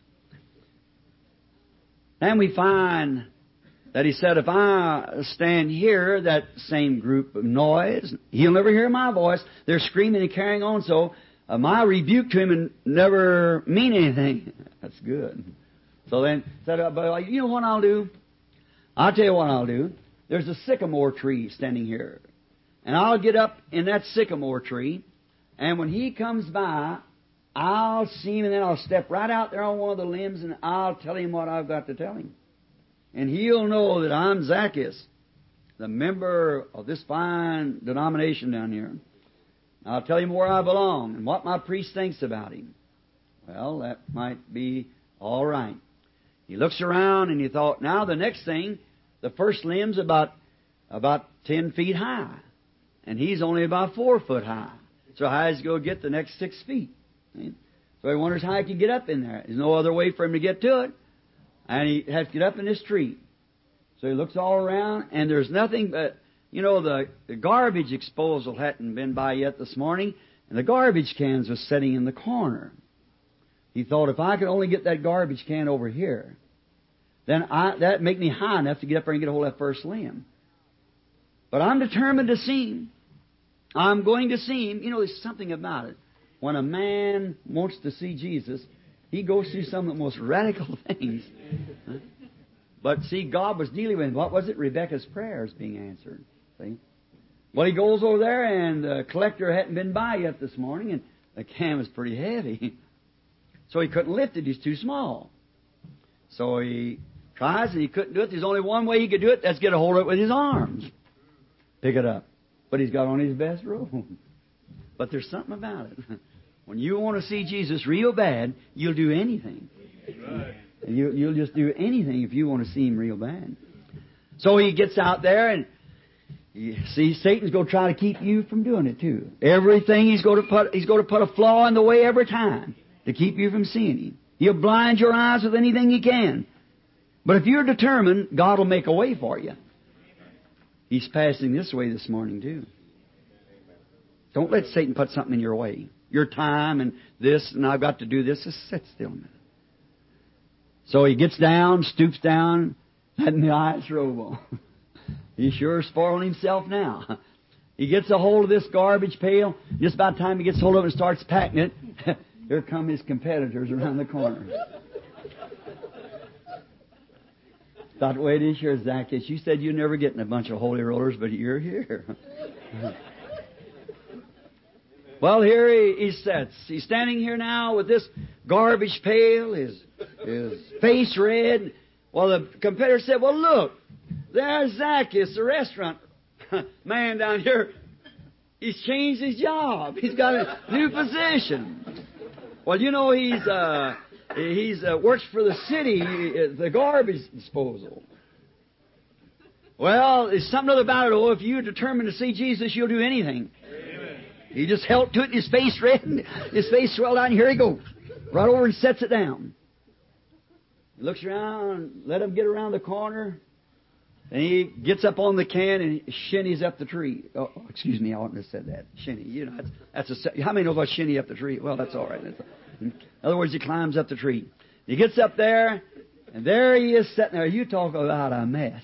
Then we find that he said, if I stand here, that same group of noise, he'll never hear my voice. They're screaming and carrying on, so my rebuke to him and never mean anything. That's good. So then, said, but you know what I'll do? I'll tell you what I'll do. There's a sycamore tree standing here. And I'll get up in that sycamore tree, and when he comes by, I'll see him, and then I'll step right out there on one of the limbs, and I'll tell him what I've got to tell him. And he'll know that I'm Zacchaeus, the member of this fine denomination down here. I'll tell him where I belong and what my priest thinks about him. Well, that might be all right. He looks around and he thought, now the next thing, the first limb's about 10 feet high. And he's only about 4 foot high. So how is he going to get the next 6 feet? So he wonders how he can get up in there. There's no other way for him to get to it. And he has to get up in this tree. So he looks all around, and there's nothing but, you know, the garbage disposal hadn't been by yet this morning, and the garbage cans was sitting in the corner. He thought, if I could only get that garbage can over here, then that make me high enough to get up there and get a hold of that first limb. But I'm determined to see Him. I'm going to see Him. You know, there's something about it. When a man wants to see Jesus, he goes through some of the most radical things. But see, God was dealing with, what was it? Rebecca's prayers being answered. See? Well, he goes over there, and the collector hadn't been by yet this morning, and the can was pretty heavy. So he couldn't lift it. He's too small. So he tries, and he couldn't do it. There's only one way he could do it. That's get a hold of it with his arms. Pick it up. But he's got on his best robe. But there's something about it. When you want to see Jesus real bad, you'll do anything. Right. You'll just do anything if you want to see Him real bad. So he gets out there, and you see, Satan's going to try to keep you from doing it too. Everything he's going to put a flaw in the way every time to keep you from seeing Him. He'll blind your eyes with anything he can. But if you're determined, God will make a way for you. He's passing this way this morning too. Don't let Satan put something in your way. Your time and this, and I've got to do this. Just sit still a minute. So he gets down, stoops down, letting the eyes robe on. He's sure spoiling himself now. He gets a hold of this garbage pail. Just about the time he gets hold of it and starts packing it, here come his competitors around the corner. Thought the way it is here, Zacchaeus. You said you'd never get in a bunch of holy rollers, but you're here. Well, here he sits. He's standing here now with this garbage pail, his face red. Well, the competitor said, well, look, there's Zacchaeus, the restaurant man down here. He's changed his job. He's got a new position. Well, you know, he's works for the city, the garbage disposal. Well, there's something about it. Oh, if you're determined to see Jesus, you'll do anything. Amen. He just held to it, and his face reddened, his face swelled out, and here he goes. Right over and sets it down. He looks around, let him get around the corner, and he gets up on the can and shinnies up the tree. Oh, excuse me, I oughtn't have said that. Shinny, you know, how many know about shinny up the tree? Well, that's all right. In other words, he climbs up the tree. He gets up there, and there he is sitting there. You talk about a mess.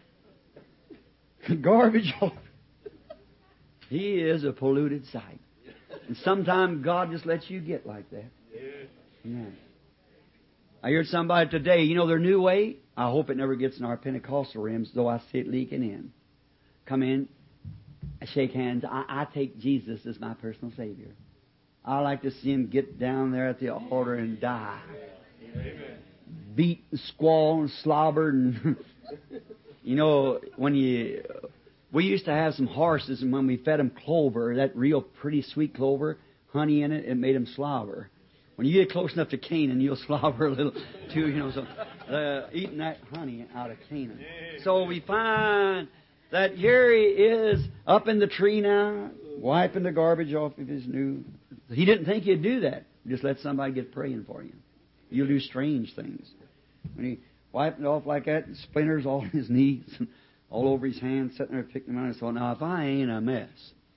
Garbage all over. He is a polluted sight. And sometimes God just lets you get like that. Yeah. I heard somebody today, you know their new way? I hope it never gets in our Pentecostal rims, though I see it leaking in. Come in, I shake hands. I take Jesus as my personal Savior. I like to see Him get down there at the altar and die. Amen. Beat and squall and slobbered. And you know, we used to have some horses, and when we fed them clover, that real pretty sweet clover, honey in it, it made them slobber. When you get close enough to Canaan, you'll slobber a little too, you know. So eating that honey out of Canaan. So we find that here he is up in the tree now, wiping the garbage off of his new. He didn't think he'd do that. Just let somebody get praying for you. You'll do strange things. When he wiped it off like that, splinters all on his knees, and all over his hands, sitting there picking them out. I thought, now if I ain't a mess,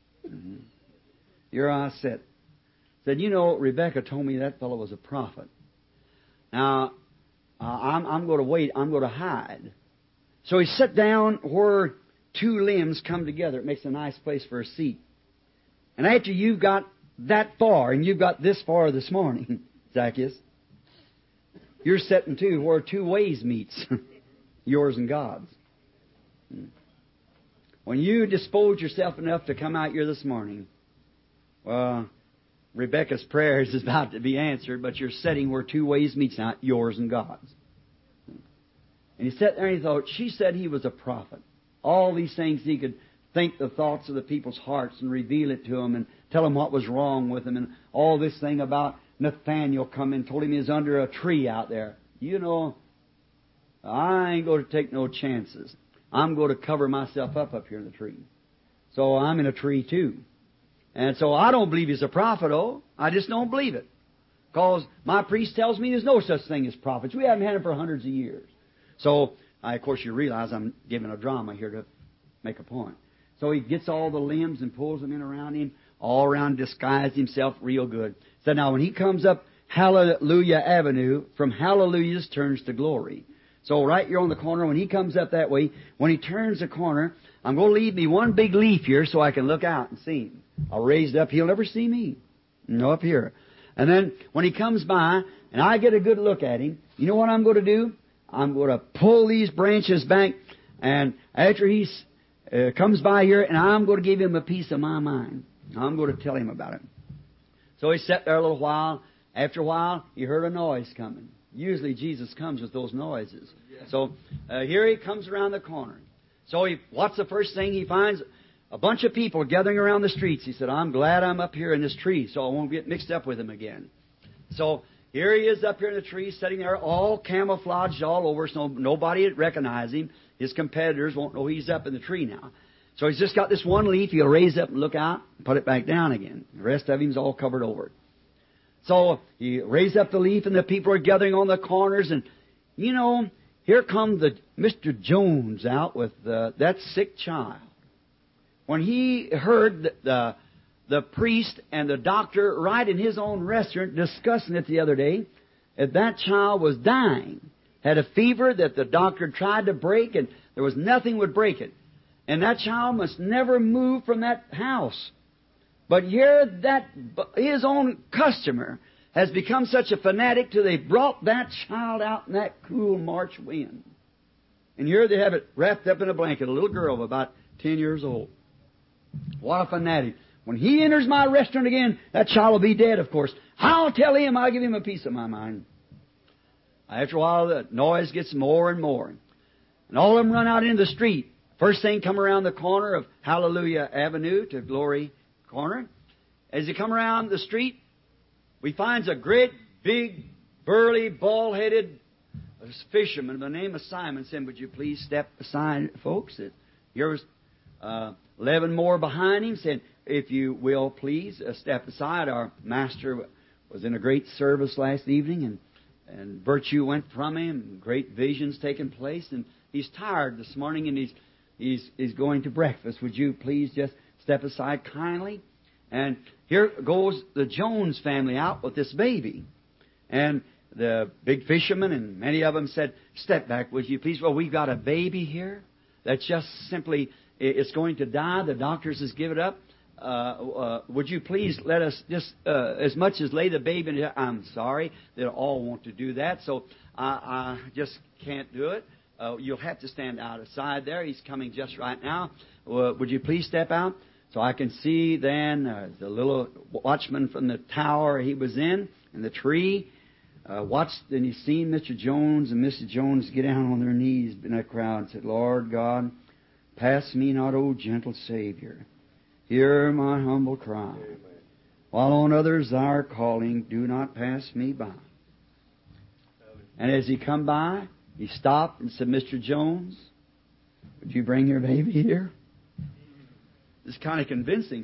here I sit. Said, you know, Rebecca told me that fellow was a prophet. Now, I'm going to wait. I'm going to hide. So he sat down where two limbs come together. It makes a nice place for a seat. And after you've got that far, and you've got this far this morning, Zacchaeus, you're sitting too where two ways meets, yours and God's. When you dispose yourself enough to come out here this morning, well, Rebecca's prayers is about to be answered, but you're sitting where two ways meets, not yours and God's. And he sat there and he thought, she said he was a prophet. All these things he could think the thoughts of the people's hearts and reveal it to them and tell them what was wrong with them. And all this thing about Nathaniel coming and told him he was under a tree out there. You know, I ain't going to take no chances. I'm going to cover myself up here in the tree. So I'm in a tree too. And so I don't believe he's a prophet, I just don't believe it. Because my priest tells me there's no such thing as prophets. We haven't had them for hundreds of years. So, of course, you realize I'm giving a drama here to make a point. So he gets all the limbs and pulls them in around him, all around, disguised himself real good. So now when he comes up Hallelujah Avenue, from hallelujahs turns to glory. So right here on the corner, when he comes up that way, when he turns the corner, I'm going to leave me one big leaf here so I can look out and see him. I'll raise it up. He'll never see me. No, up here. And then when he comes by and I get a good look at him, you know what I'm going to do? I'm going to pull these branches back, and after he comes by here, and I'm going to give him a piece of my mind. I'm going to tell him about it. So he sat there a little while. After a while, he heard a noise coming. Usually Jesus comes with those noises. So here he comes around the corner. So what's the first thing he finds? A bunch of people gathering around the streets. He said, I'm glad I'm up here in this tree so I won't get mixed up with them again. So here he is up here in the tree, sitting there, all camouflaged all over, so nobody would recognize him. His competitors won't know he's up in the tree now. So he's just got this one leaf. He'll raise up and look out and put it back down again. The rest of him's all covered over. So he raised up the leaf, and the people are gathering on the corners. And, you know, here comes Mr. Jones out with that sick child. When he heard the priest and the doctor right in his own restaurant discussing it the other day, that child was dying, had a fever that the doctor tried to break, and there was nothing would break it. And that child must never move from that house. But here his own customer has become such a fanatic till they brought that child out in that cool March wind. And here they have it wrapped up in a blanket, a little girl of about 10 years old. What a fanatic. When he enters my restaurant again, that child will be dead, of course. I'll tell him, I'll give him a piece of my mind. After a while, the noise gets more and more. And all of them run out into the street. First thing, come around the corner of Hallelujah Avenue to Glory Corner. As you come around the street, we finds a great, big, burly, bald-headed fisherman by the name of Simon. Said, would you please step aside, folks? Here was 11 more behind him. Said, if you will, please step aside. Our master was in a great service last evening, and virtue went from him. Great visions taking place, and he's tired this morning, and he's going to breakfast. Would you please just step aside kindly? And here goes the Jones family out with this baby. And the big fisherman and many of them said, step back, would you please? Well, we've got a baby here that's just simply, it's going to die. The doctors has given it up. Would you please let us just, as much as lay the baby in? I'm sorry. They'll all want to do that, so I just can't do it. You'll have to stand outside there. He's coming just right now. Would you please step out? So I can see then the little watchman from the tower he was in the tree, watched, and he's seen Mr. Jones and Mrs. Jones get down on their knees in that crowd and said, Lord God, pass me not, O gentle Savior. Hear my humble cry. Amen. While on others thou art calling, do not pass me by. And as he come by, he stopped and said, Mr. Jones, would you bring your baby here? It's kind of convincing.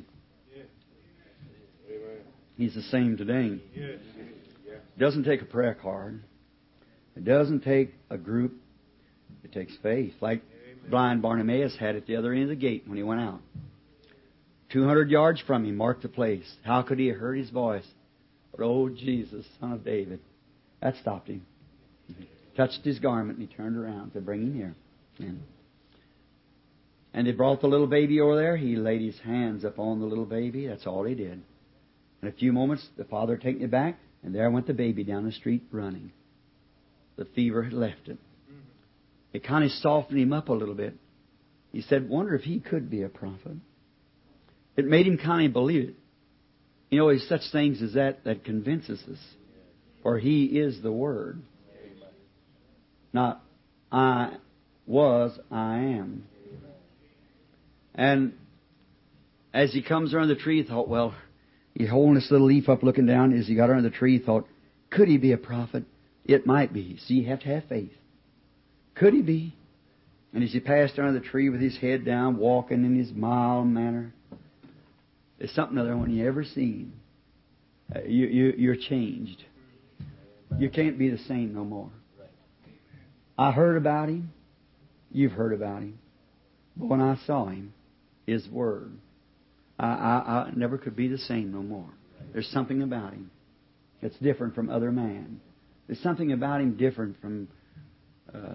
He's the same today. It doesn't take a prayer card. It doesn't take a group. It takes faith. Like blind Bartimaeus had at the other end of the gate when he went out. 200 yards from him, marked the place. How could he have heard his voice? But, oh, Jesus, Son of David. That stopped him. He touched his garment and he turned around to bring him here. And they brought the little baby over there. He laid his hands upon the little baby. That's all he did. In a few moments, the father taken it back, and there went the baby down the street running. The fever had left it. It kind of softened him up a little bit. He said, wonder if he could be a prophet. It made him kind of believe it. You know, there's such things as that convinces us. For He is the Word. Not I was, I am. And as he comes around the tree, he thought, well, he's holding this little leaf up looking down. As he got around the tree, he thought, could he be a prophet? It might be. See, you have to have faith. Could he be? And as he passed around the tree with his head down, walking in his mild manner, there's something other one you ever seen. You're changed. You can't be the same no more. I heard about him. You've heard about him. But when I saw him, His Word, I never could be the same no more. There's something about him that's different from other man. There's something about him different from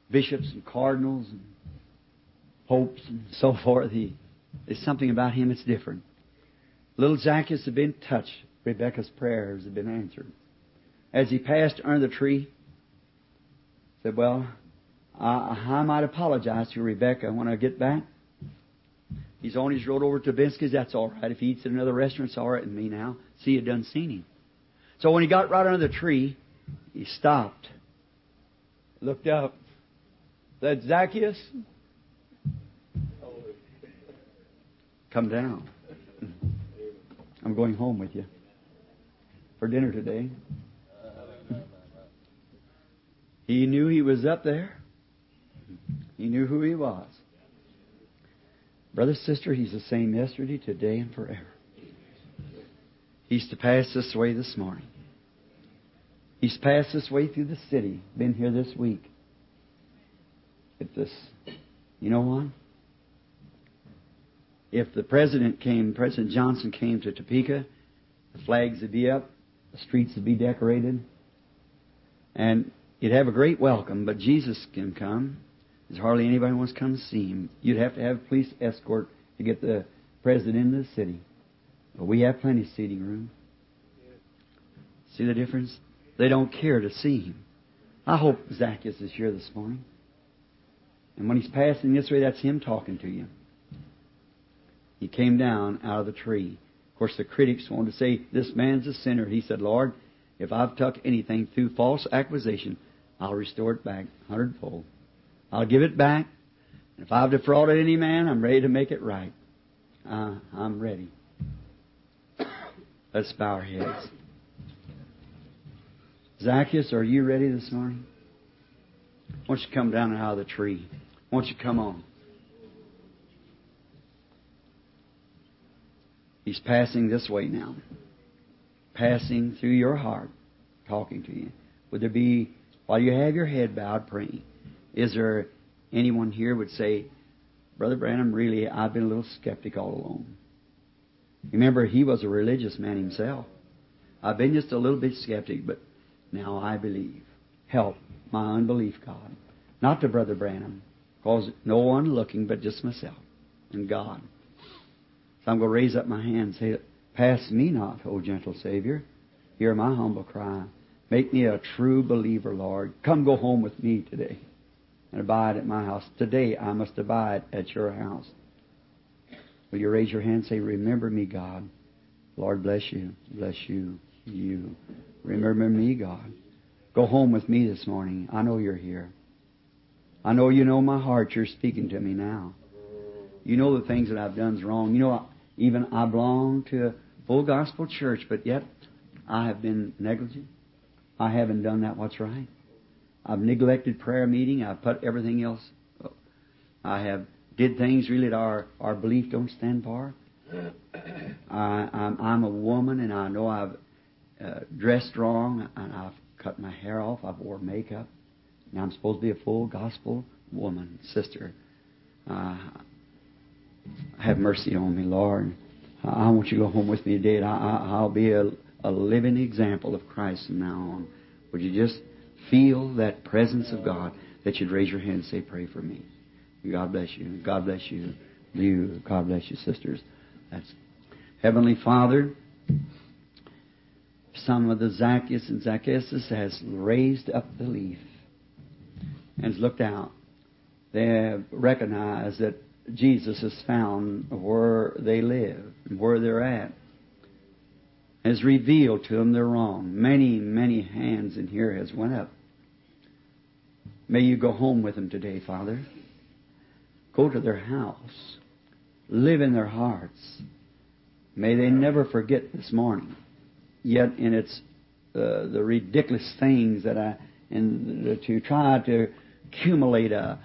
bishops and cardinals and popes and so forth. There's something about him that's different. Little Zacchaeus had been touched. Rebekah's prayers had been answered. As he passed under the tree, said, well, I might apologize to Rebekah when I get back. He's on his road over to Tabiscus. That's all right. If he eats at another restaurant, it's all right with me now. See, you done seen him. So when he got right under the tree, he stopped, looked up, said, Zacchaeus, come down. I'm going home with you for dinner today. He knew he was up there. He knew who he was. Brother, sister, he's the same yesterday, today, and forever. He's to pass this way this morning. He's passed this way through the city. Been here this week. You know what? If the President Johnson came to Topeka, the flags would be up, the streets would be decorated, and you'd have a great welcome. But Jesus can come. There's hardly anybody who wants to come to see Him. You'd have to have a police escort to get the President into the city. But we have plenty of seating room. See the difference? They don't care to see Him. I hope Zacchaeus is here this morning. And when he's passing this way, that's him talking to you. He came down out of the tree. Of course, the critics wanted to say, this man's a sinner. He said, Lord, if I've took anything through false accusation, I'll restore it back 100-fold. I'll give it back. And if I've defrauded any man, I'm ready to make it right. I'm ready. Let's bow our heads. Zacchaeus, are you ready this morning? Why don't you come down out of the tree? Why don't you come on? He's passing this way now. Passing through your heart, talking to you. Would there be, while you have your head bowed praying, is there anyone here would say, Brother Branham, really, I've been a little skeptic all along. Remember, he was a religious man himself. I've been just a little bit skeptic, but now I believe. Help my unbelief, God. Not to Brother Branham, because no one looking but just myself and God. So I'm going to raise up my hand and say, pass me not, O gentle Savior. Hear my humble cry. Make me a true believer, Lord. Come go home with me today and abide at my house. Today I must abide at your house. Will you raise your hand and say, remember me, God. Lord, bless you. Bless you. You. Remember me, God. Go home with me this morning. I know you're here. I know you know my heart. You're speaking to me now. You know the things that I've done is wrong. You know, even I belong to a full gospel church, but yet I have been negligent. I haven't done that what's right. I've neglected prayer meeting. I've put everything else. I have did things really that our belief don't stand for. I'm a woman, and I know I've dressed wrong, and I've cut my hair off. I've wore makeup. Now I'm supposed to be a full gospel woman, sister. Have mercy on me, Lord. I want you to go home with me today. I'll be a living example of Christ from now on. Would you just feel that presence of God, that you'd raise your hand and say, pray for me. God bless you. God bless you. You. God bless you, sisters. That's Heavenly Father. Some of the Zacchaeus and Zacchaeus has raised up the leaf and has looked out. They have recognized that Jesus is found where they live, where they're at. Has revealed to them they're wrong. Many, many hands in here has went up. May you go home with them today, Father. Go to their house. Live in their hearts. May they never forget this morning. Yet in its the ridiculous things that to try to accumulate a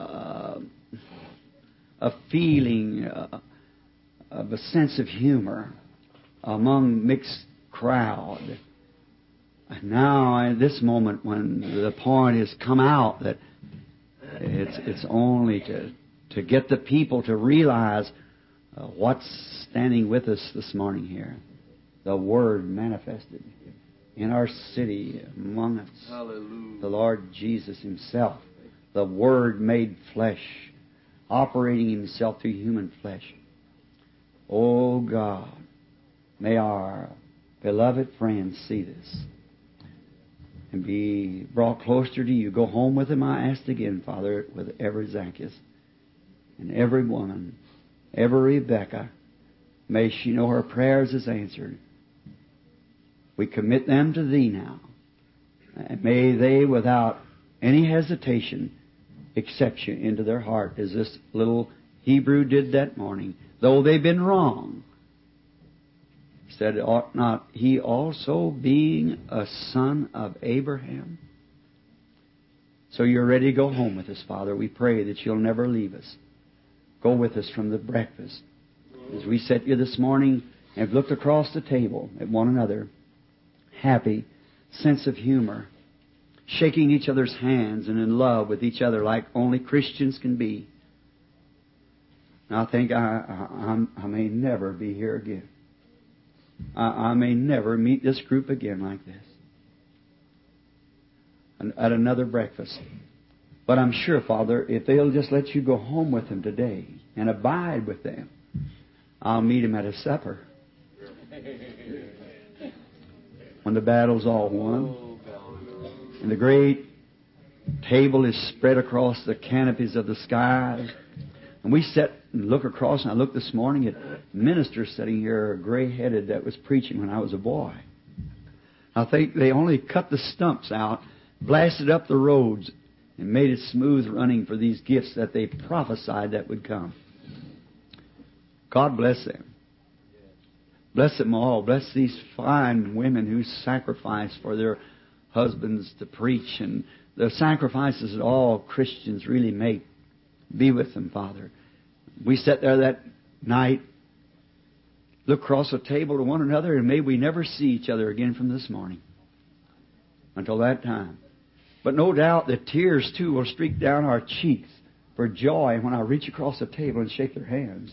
feeling of a sense of humor among mixed crowd. And now, at this moment, when the point has come out that it's only to get the people to realize what's standing with us this morning here. The Word manifested in our city among us. Hallelujah. The Lord Jesus Himself. the Word made flesh, operating Himself through human flesh. Oh God, may our beloved friends see this and be brought closer to You. Go home with them, I ask again, Father, with every Zacchaeus and every woman, every Rebecca. May she know her prayers is answered. We commit them to Thee now. And may they, without any hesitation, accept You into their heart as this little Hebrew did that morning. Though they've been wrong, said, ought not he also, being a son of Abraham? So You're ready to go home with us, Father. We pray that You'll never leave us. Go with us from the breakfast. As we sit here this morning and have looked across the table at one another, happy, sense of humor, shaking each other's hands and in love with each other like only Christians can be. And I think I may never be here again. I may never meet this group again like this at another breakfast. But I'm sure, Father, if they'll just let You go home with them today and abide with them, I'll meet them at a supper when the battle's all won and the great table is spread across the canopies of the skies. And we sit and look across, and I looked this morning at ministers sitting here, gray-headed, that was preaching when I was a boy. I think they only cut the stumps out, blasted up the roads, and made it smooth running for these gifts that they prophesied that would come. God bless them. Bless them all. Bless these fine women who sacrifice for their husbands to preach, and the sacrifices that all Christians really make. Be with them, Father. We sat there that night, look across the table to one another, and may we never see each other again from this morning until that time. But no doubt that tears, too, will streak down our cheeks for joy when I reach across the table and shake their hands.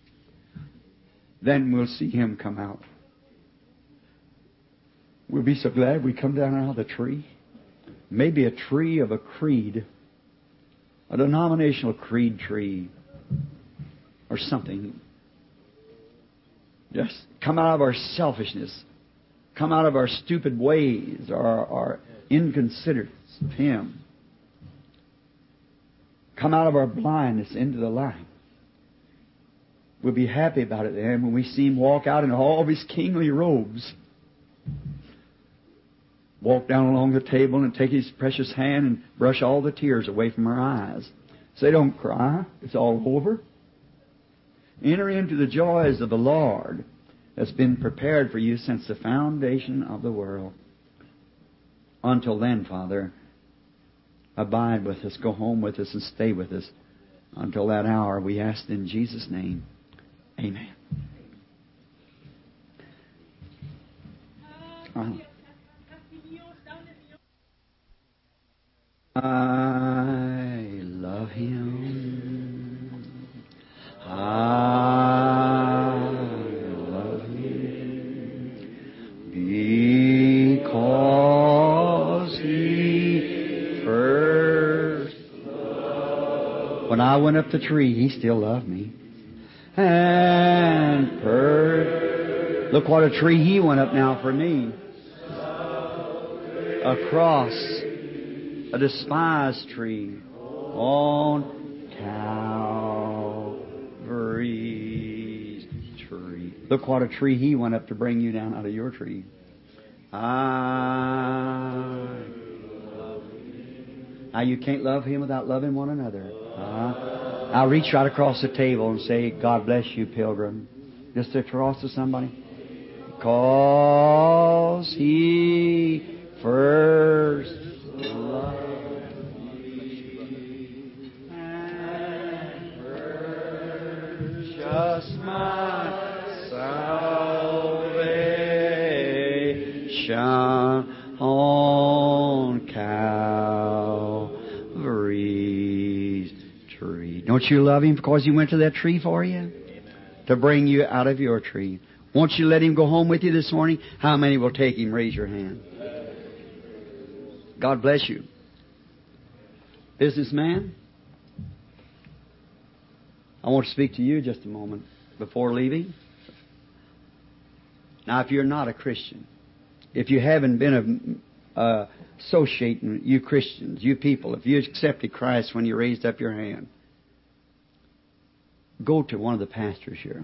Then we'll see Him come out. We'll be so glad we come down out of the tree. Maybe a tree of a creed, a denominational creed tree, or something. Just come out of our selfishness, come out of our stupid ways, our inconsiderateness of Him. Come out of our blindness into the light. We'll be happy about it then when we see Him walk out in all of His kingly robes. Walk down along the table and take His precious hand and brush all the tears away from our eyes. Say, don't cry. It's all over. Enter into the joys of the Lord that's been prepared for you since the foundation of the world. Until then, Father, abide with us, go home with us, and stay with us until that hour. We ask in Jesus' name. Amen. I love Him. I love Him because He first loved. When I went up the tree, He still loved me. And look what a tree He went up now for me. Across a despised tree on Calvary's tree. Look what a tree He went up to bring you down out of your tree. Now you can't love Him without loving one another. Now reach right across the table and say, God bless you, pilgrim. Just across to somebody. Because He first loved me and purchased my salvation on Calvary's tree. Don't you love Him because He went to that tree for you? Amen. To bring you out of your tree. Won't you let Him go home with you this morning? How many will take Him? Raise your hand. God bless you. Businessman, I want to speak to you just a moment before leaving. Now, if you're not a Christian, if you haven't been associating, you Christians, you people, if you accepted Christ when you raised up your hand, go to one of the pastors here.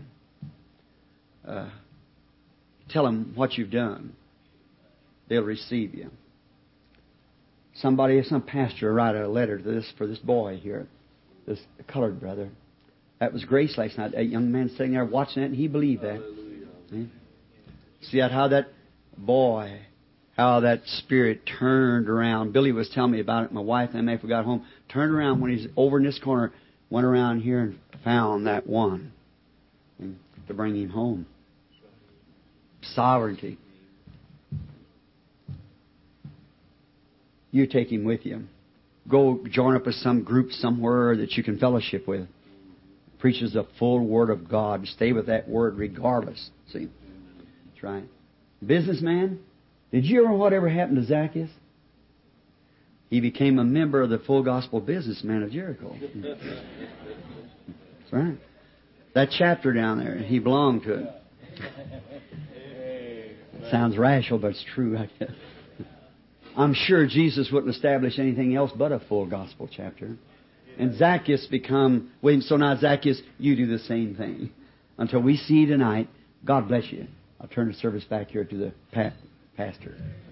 Tell them what you've done. They'll receive you. Some pastor write a letter to for this boy here, this colored brother. That was grace last night. That young man sitting there watching that, and he believed that. See how that boy, how that spirit turned around. Billy was telling me about it. My wife and I, after we got home, turned around when he's over in this corner, went around here and found that one to bring him home. Sovereignty. You take him with you. Go join up with some group somewhere that you can fellowship with. Preaches the full Word of God. Stay with that Word regardless. See? That's right. Businessman, did you ever whatever happened to Zacchaeus? He became a member of the Full Gospel Businessman of Jericho. That's right. That chapter down there, he belonged to it. Sounds rational, but it's true, I guess. I'm sure Jesus wouldn't establish anything else but a full gospel chapter. And Zacchaeus so now Zacchaeus, you do the same thing. Until we see you tonight, God bless you. I'll turn the service back here to the pastor.